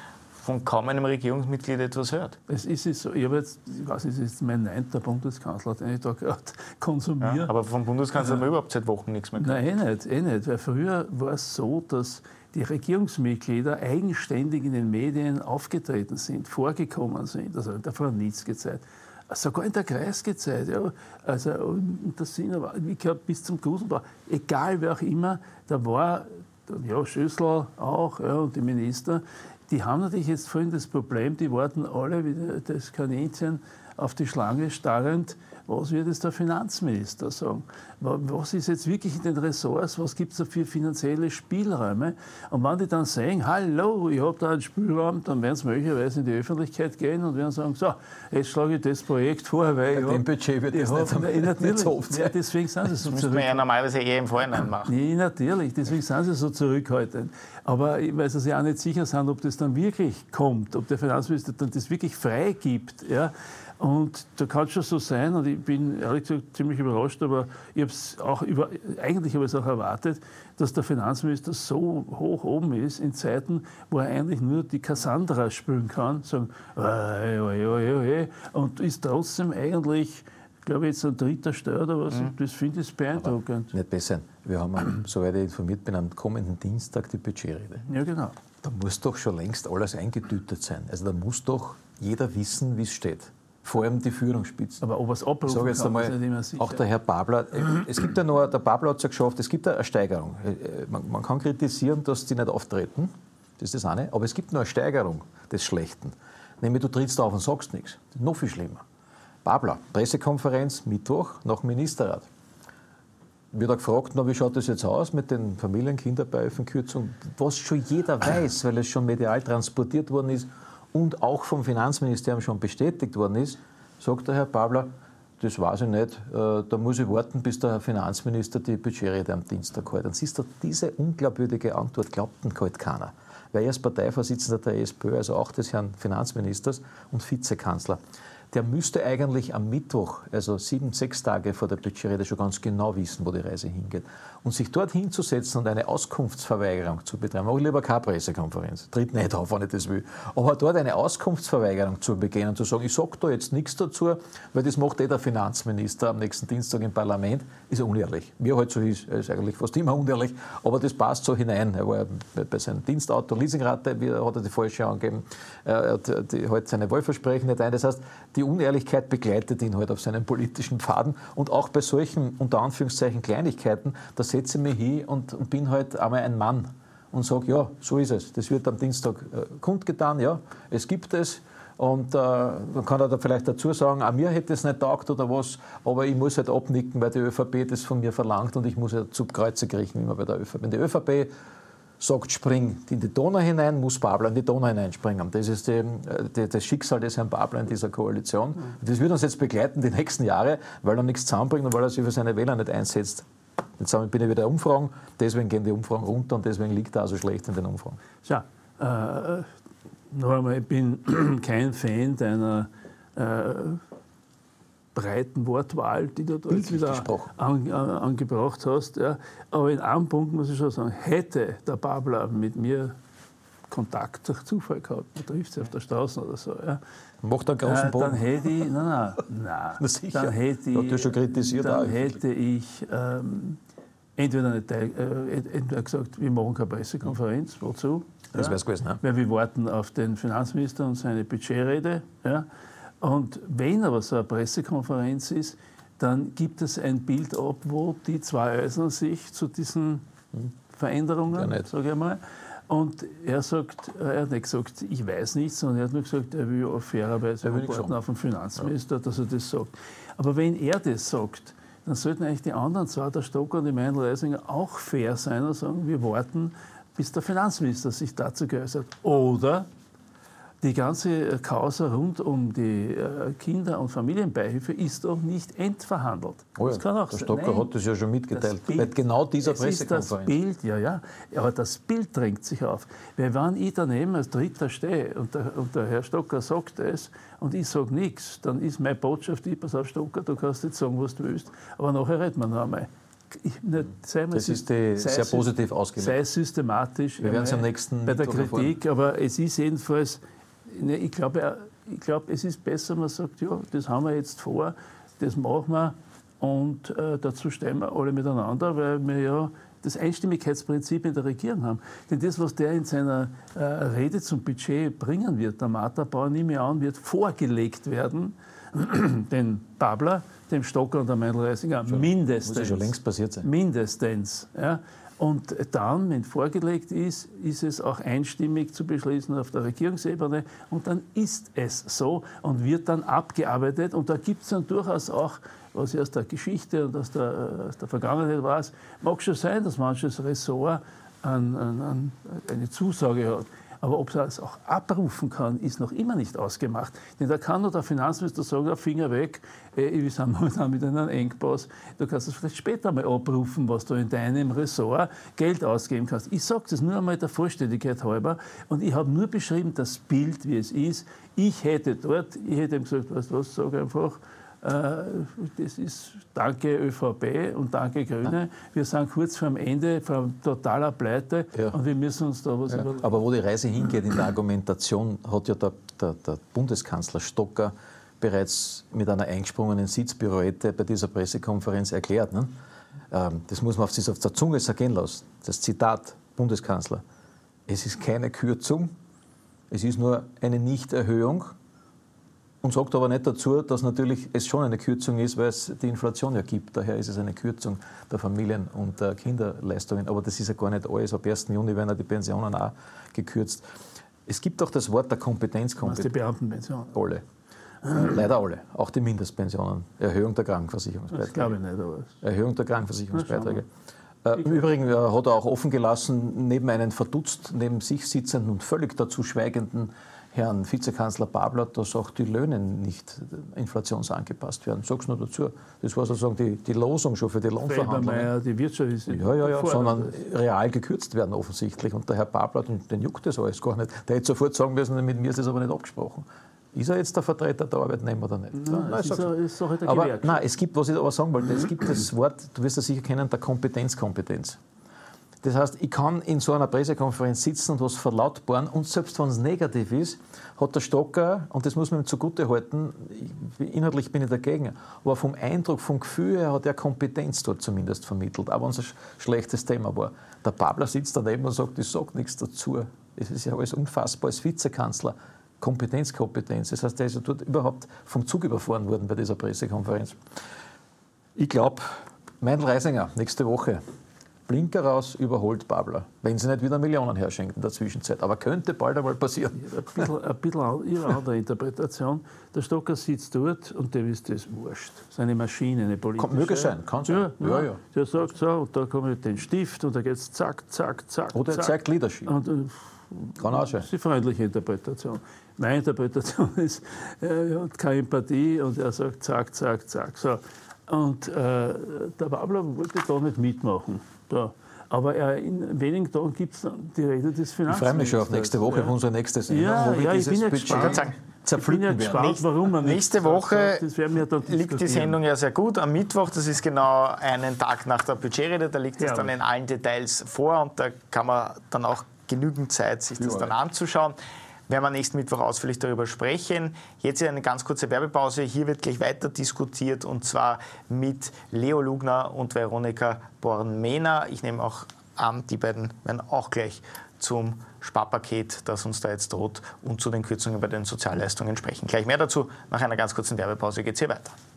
C: von kaum einem Regierungsmitglied etwas hört.
E: Es ist es so, ich habe jetzt, ich weiß nicht, es ist mein neunter Bundeskanzler, den ich da gerade konsumiere.
C: Ja, aber vom Bundeskanzler haben wir überhaupt seit Wochen nichts mehr gehört.
E: Nein, eh nicht, eh nicht, weil früher war es so, dass die Regierungsmitglieder eigenständig in den Medien aufgetreten sind, vorgekommen sind, also in der Frau-Nitzke-Zeit, sogar in der Kreisky-Zeit, ja, also das sind aber, ich glaube, bis zum Gusenbauer, egal wer auch immer, da war, ja, Schüssel auch, ja, und die Minister, die haben natürlich jetzt vorhin das Problem, die warten alle wie das Kaninchen auf die Schlange starrend, was wird jetzt der Finanzminister sagen? Was ist jetzt wirklich in den Ressorts? Was gibt es da für finanzielle Spielräume? Und wenn die dann sagen, hallo, ich habe da einen Spielraum, dann werden sie möglicherweise in die Öffentlichkeit gehen und werden sagen, so, jetzt schlage ich das Projekt vor, weil
D: bei dem Budget wird das
E: hab,
D: nicht,
E: nicht,
D: nicht so oft sein.
E: Ja, deswegen sind sie so
C: das müsste man ja normalerweise eher im Vorhinein machen.
E: Ja, natürlich, deswegen sind sie so zurückhaltend. Aber weil sie sich auch nicht sicher sind, ob das dann wirklich kommt, ob der Finanzminister dann das wirklich freigibt. Ja. Und da kann es schon so sein, und ich bin ehrlich gesagt ziemlich überrascht, aber ich habe es auch über, eigentlich habe ich es auch erwartet, dass der Finanzminister so hoch oben ist in Zeiten, wo er eigentlich nur die Cassandra spielen kann, sagen, oi, oi, oi, oi, und ist trotzdem eigentlich, glaube ich, jetzt an dritter Stelle oder was. Mhm. Das finde ich beeindruckend.
D: Aber nicht besser. Wir haben, am, soweit ich informiert bin, am kommenden Dienstag die Budgetrede.
E: Ja, genau.
D: Da muss doch schon längst alles eingetütet sein. Also da muss doch jeder wissen, wie es steht. Vor allem die Führungsspitzen.
E: Aber ob er es abrufen
D: ich sage jetzt
E: kann,
D: einmal,
E: ist nicht immer sicher.
D: auch der Herr Babler, es gibt ja noch, der Babler hat es ja geschafft, es gibt eine Steigerung. Man, man kann kritisieren, dass die nicht auftreten, das ist das eine, aber es gibt noch eine Steigerung des Schlechten. Nämlich du trittst auf und sagst nichts. Das ist noch viel schlimmer. Babler, Pressekonferenz, Mittwoch, nach dem Ministerrat. Wird er gefragt, na, wie schaut das jetzt aus mit den Familien-, Kinderbeihilfenkürzungen, was schon jeder weiß, weil es schon medial transportiert worden ist und auch vom Finanzministerium schon bestätigt worden ist, sagt der Herr Babler, das weiß ich nicht, da muss ich warten, bis der Herr Finanzminister die Budgetrede am Dienstag hält. Dann siehst du, diese unglaubwürdige Antwort glaubt denn halt keiner. Weil er ist Parteivorsitzender der SPÖ, also auch des Herrn Finanzministers und Vizekanzler. Der müsste eigentlich am Mittwoch, also sieben, sechs Tage vor der Budgetrede, schon ganz genau wissen, wo die Reise hingeht. Und sich dort hinzusetzen und eine Auskunftsverweigerung zu betreiben, auch lieber keine Pressekonferenz, tritt nicht auf, wenn ich das will, aber dort eine Auskunftsverweigerung zu begehen und zu sagen, ich sage da jetzt nichts dazu, weil das macht eh der Finanzminister am nächsten Dienstag im Parlament, ist unehrlich. Mir halt so ist, ist eigentlich fast immer unehrlich, aber das passt so hinein. Er war bei seinem Dienstauto, Leasingrate, wie hat er die falsche angegeben, er hat die, halt seine Wahlversprechen nicht ein. Das heißt, die Unehrlichkeit begleitet ihn halt auf seinen politischen Pfaden und auch bei solchen, unter Anführungszeichen, Kleinigkeiten, da setze ich mich hin und, und bin halt einmal ein Mann und sage, ja, so ist es. Das wird am Dienstag äh, kundgetan, ja, es gibt es. Und äh, dann kann er da vielleicht dazu sagen, auch mir hätte es nicht taugt oder was, aber ich muss halt abnicken, weil die ÖVP das von mir verlangt und ich muss ja zu Kreuze kriechen, immer bei der ÖVP. Wenn die ÖVP sagt, spring in die Donau hinein, muss Babler in die Donau hineinspringen. Das ist die, die, das Schicksal des Herrn Babler in dieser Koalition. Das wird uns jetzt begleiten die nächsten Jahre, weil er nichts zusammenbringt und weil er sich für seine Wähler nicht einsetzt. Jetzt bin ich wieder Umfragen, deswegen gehen die Umfragen runter und deswegen liegt er auch so schlecht in den Umfragen.
E: Schau, äh, noch einmal, ich bin kein Fan deiner äh, breiten Wortwahl, die du da jetzt wieder an, an, angebracht hast. Ja. Aber in einem Punkt muss ich schon sagen, hätte der Babler mit mir Kontakt durch Zufall gehabt, man trifft sie auf der Straße oder so, ja.
D: Macht einen großen
E: äh,
D: Bogen.
E: Dann hätte ich, nein, nein, nein.
D: Na sicher.
E: Dann hätte ich,
D: hat ja schon kritisiert
E: dann
D: auch.
E: hätte ich ähm, entweder, nicht, äh, entweder gesagt, wir machen keine Pressekonferenz, wozu?
D: Das
E: ja,
D: wäre es gewesen, ne?
E: Weil wir warten auf den Finanzminister und seine Budgetrede. Ja. Und wenn aber so eine Pressekonferenz ist, dann gibt es ein Bild ab, wo die zwei äußern sich zu diesen Veränderungen,
D: ja,
E: sage ich mal. Und er sagt, er hat nicht gesagt, ich weiß nichts, sondern er hat nur gesagt, er will auf fairerweise warten auf den Finanzminister, ja, dass er das sagt. Aber wenn er das sagt, dann sollten eigentlich die anderen zwei, der Stocker und die Meindl-Reisinger, auch fair sein und sagen, wir warten, bis der Finanzminister sich dazu geäußert. Oder die ganze Causa rund um die Kinder- und Familienbeihilfe ist doch nicht endverhandelt.
D: Oh ja,
E: das kann auch
D: der
E: sein.
D: Stocker
E: Nein,
D: hat das ja schon mitgeteilt.
E: Bild,
D: bei genau dieser
E: es ist das
D: Pressekonferenz.
E: Bild, ja, ja. Aber das Bild drängt sich auf. Weil wenn ich daneben als Dritter stehe und der, und der Herr Stocker sagt es und ich sage nichts, dann ist meine Botschaft, ich, pass auf Stocker, du kannst jetzt sagen, was du willst, aber nachher reden wir noch einmal. Ich, nicht, sei
D: das ist die sehr positiv ausgelegt.
E: Sei systematisch.
D: Wir werden es am nächsten
E: bei der
D: Mittwoch
E: Kritik,
D: erfahren.
E: aber es ist jedenfalls ne, ich glaube, ich glaub, es ist besser, man sagt, ja, das haben wir jetzt vor, das machen wir und äh, dazu stehen wir alle miteinander, weil wir ja das Einstimmigkeitsprinzip in der Regierung haben. Denn das, was der in seiner äh, Rede zum Budget bringen wird, der Matterbauer, nehme ich an, wird vorgelegt werden, den Babler, dem Stocker und der Meindl-Reisinger, mindestens.
D: Muss ja schon längst passiert sein.
E: Mindestens. Ja. Und dann, wenn vorgelegt ist, ist es auch einstimmig zu beschließen auf der Regierungsebene. Und dann ist es so und wird dann abgearbeitet. Und da gibt es dann durchaus auch, was ich aus der Geschichte und aus der, aus der Vergangenheit weiß, mag schon sein, dass manches Ressort an, an, an eine Zusage hat. Aber ob er es auch abrufen kann, ist noch immer nicht ausgemacht. Denn da kann nur der Finanzminister sagen, Finger weg, wir sind momentan mit einem Engpass, du kannst es vielleicht später mal abrufen, was du in deinem Ressort Geld ausgeben kannst. Ich sage das nur einmal der Vollständigkeit halber und ich habe nur beschrieben das Bild, wie es ist. Ich hätte dort, ich hätte ihm gesagt, weißt du was, sag einfach, das ist danke ÖVP und danke Grüne. Wir sind kurz vor dem Ende, vor totaler Pleite
D: ja.
E: und wir müssen uns da was
D: ja.
E: überlegen.
D: Aber wo die Reise hingeht in der Argumentation, hat ja der, der, der Bundeskanzler Stocker bereits mit einer eingesprungenen Sitzpirouette bei dieser Pressekonferenz erklärt. Ne? Das muss man auf, sich auf der Zunge ergehen lassen. Das Zitat Bundeskanzler. Es ist keine Kürzung, es ist nur eine Nichterhöhung. Und sagt aber nicht dazu, dass natürlich es schon eine Kürzung ist, weil es die Inflation ja gibt. Daher ist es eine Kürzung der Familien- und der Kinderleistungen. Aber das ist ja gar nicht alles. Ab ersten Juni werden ja die Pensionen auch gekürzt. Es gibt auch das Wort der Kompetenzkompetenz.
E: Die Beamtenpensionen?
D: Alle. Äh, leider alle. Auch die Mindestpensionen. Erhöhung der Krankenversicherungsbeiträge.
E: Das glaube ich nicht. Aber
D: Erhöhung der Krankenversicherungsbeiträge. Äh, Im Übrigen äh, hat er auch offen gelassen, neben einen verdutzt neben sich sitzenden und völlig dazu schweigenden Herrn Vizekanzler Babler, dass auch die Löhne nicht inflationsangepasst werden. Sag's nur dazu. Das war sozusagen die, die Losung schon für die Lohnverhandlungen.
E: Die Wirtschaft ist
D: ja, ja, ja, sondern real gekürzt werden offensichtlich. Und der Herr Babler, den juckt das alles gar nicht. Der hätte sofort sagen müssen, mit mir ist das aber nicht abgesprochen. Ist er jetzt der Vertreter der Arbeitnehmer oder nicht?
E: Nein,
D: nein,
E: ist, er, ist doch der
D: aber
E: Gewerkschaft.
D: nein, es gibt, was ich aber sagen wollte, es gibt das Wort, du wirst das sicher kennen, der Kompetenzkompetenz. Das heißt, ich kann in so einer Pressekonferenz sitzen und was verlautbaren und selbst wenn es negativ ist, hat der Stocker, und das muss man ihm zugute halten, inhaltlich bin ich dagegen, aber vom Eindruck, vom Gefühl her hat er Kompetenz dort zumindest vermittelt, auch wenn es ein schlechtes Thema war. Der Babler sitzt daneben und sagt, ich sage nichts dazu. Es ist ja alles unfassbar als Vizekanzler. Kompetenz, Kompetenz. Das heißt, er ist ja dort überhaupt vom Zug überfahren worden bei dieser Pressekonferenz. Ich glaube, Meindl-Reisinger, nächste Woche. Blinker raus, überholt Babler. Wenn sie nicht wieder Millionen herschenkt in der Zwischenzeit. Aber könnte bald einmal passieren.
E: Ein bisschen, ein bisschen ihre andere Interpretation. Der Stocker sitzt dort und dem ist das wurscht. Seine Maschine, eine politische.
D: Kann möglich sein, kann sein.
E: Ja,
D: ja, ja.
E: Der sagt so, und da kommt den Stift und da geht es zack, zack, zack.
D: Oder er zeigt Leadership.
E: Und,
D: kann auch sein.
E: Das ist die freundliche Interpretation. Meine Interpretation ist, er hat keine Empathie und er sagt zack, zack, zack. So. Und äh, der Babler wollte da nicht mitmachen. Da. Aber er, in wenigen Tagen gibt es die Rede des Finanzministers.
D: Ich freue mich schon auf nächste Woche, ja. auf unsere nächste Sendung,
E: ja,
D: wo wir
E: ja,
D: dieses
E: ich bin ja
D: Budget
E: gespannt. Ich bin ja gespannt, warum man
C: Nächste Woche
E: das werden wir dann
C: liegt die Sendung ja sehr gut. Am Mittwoch, das ist genau einen Tag nach der Budgetrede, da liegt es ja, dann in allen Details vor und da kann man dann auch genügend Zeit, sich das ja. dann anzuschauen. Werden wir nächsten Mittwoch ausführlich darüber sprechen. Jetzt eine ganz kurze Werbepause. Hier wird gleich weiter diskutiert und zwar mit Leo Lugner und Veronika Born-Mehner. Ich nehme auch an, die beiden werden auch gleich zum Sparpaket, das uns da jetzt droht, und zu den Kürzungen bei den Sozialleistungen sprechen. Gleich mehr dazu. Nach einer ganz kurzen Werbepause geht es hier weiter.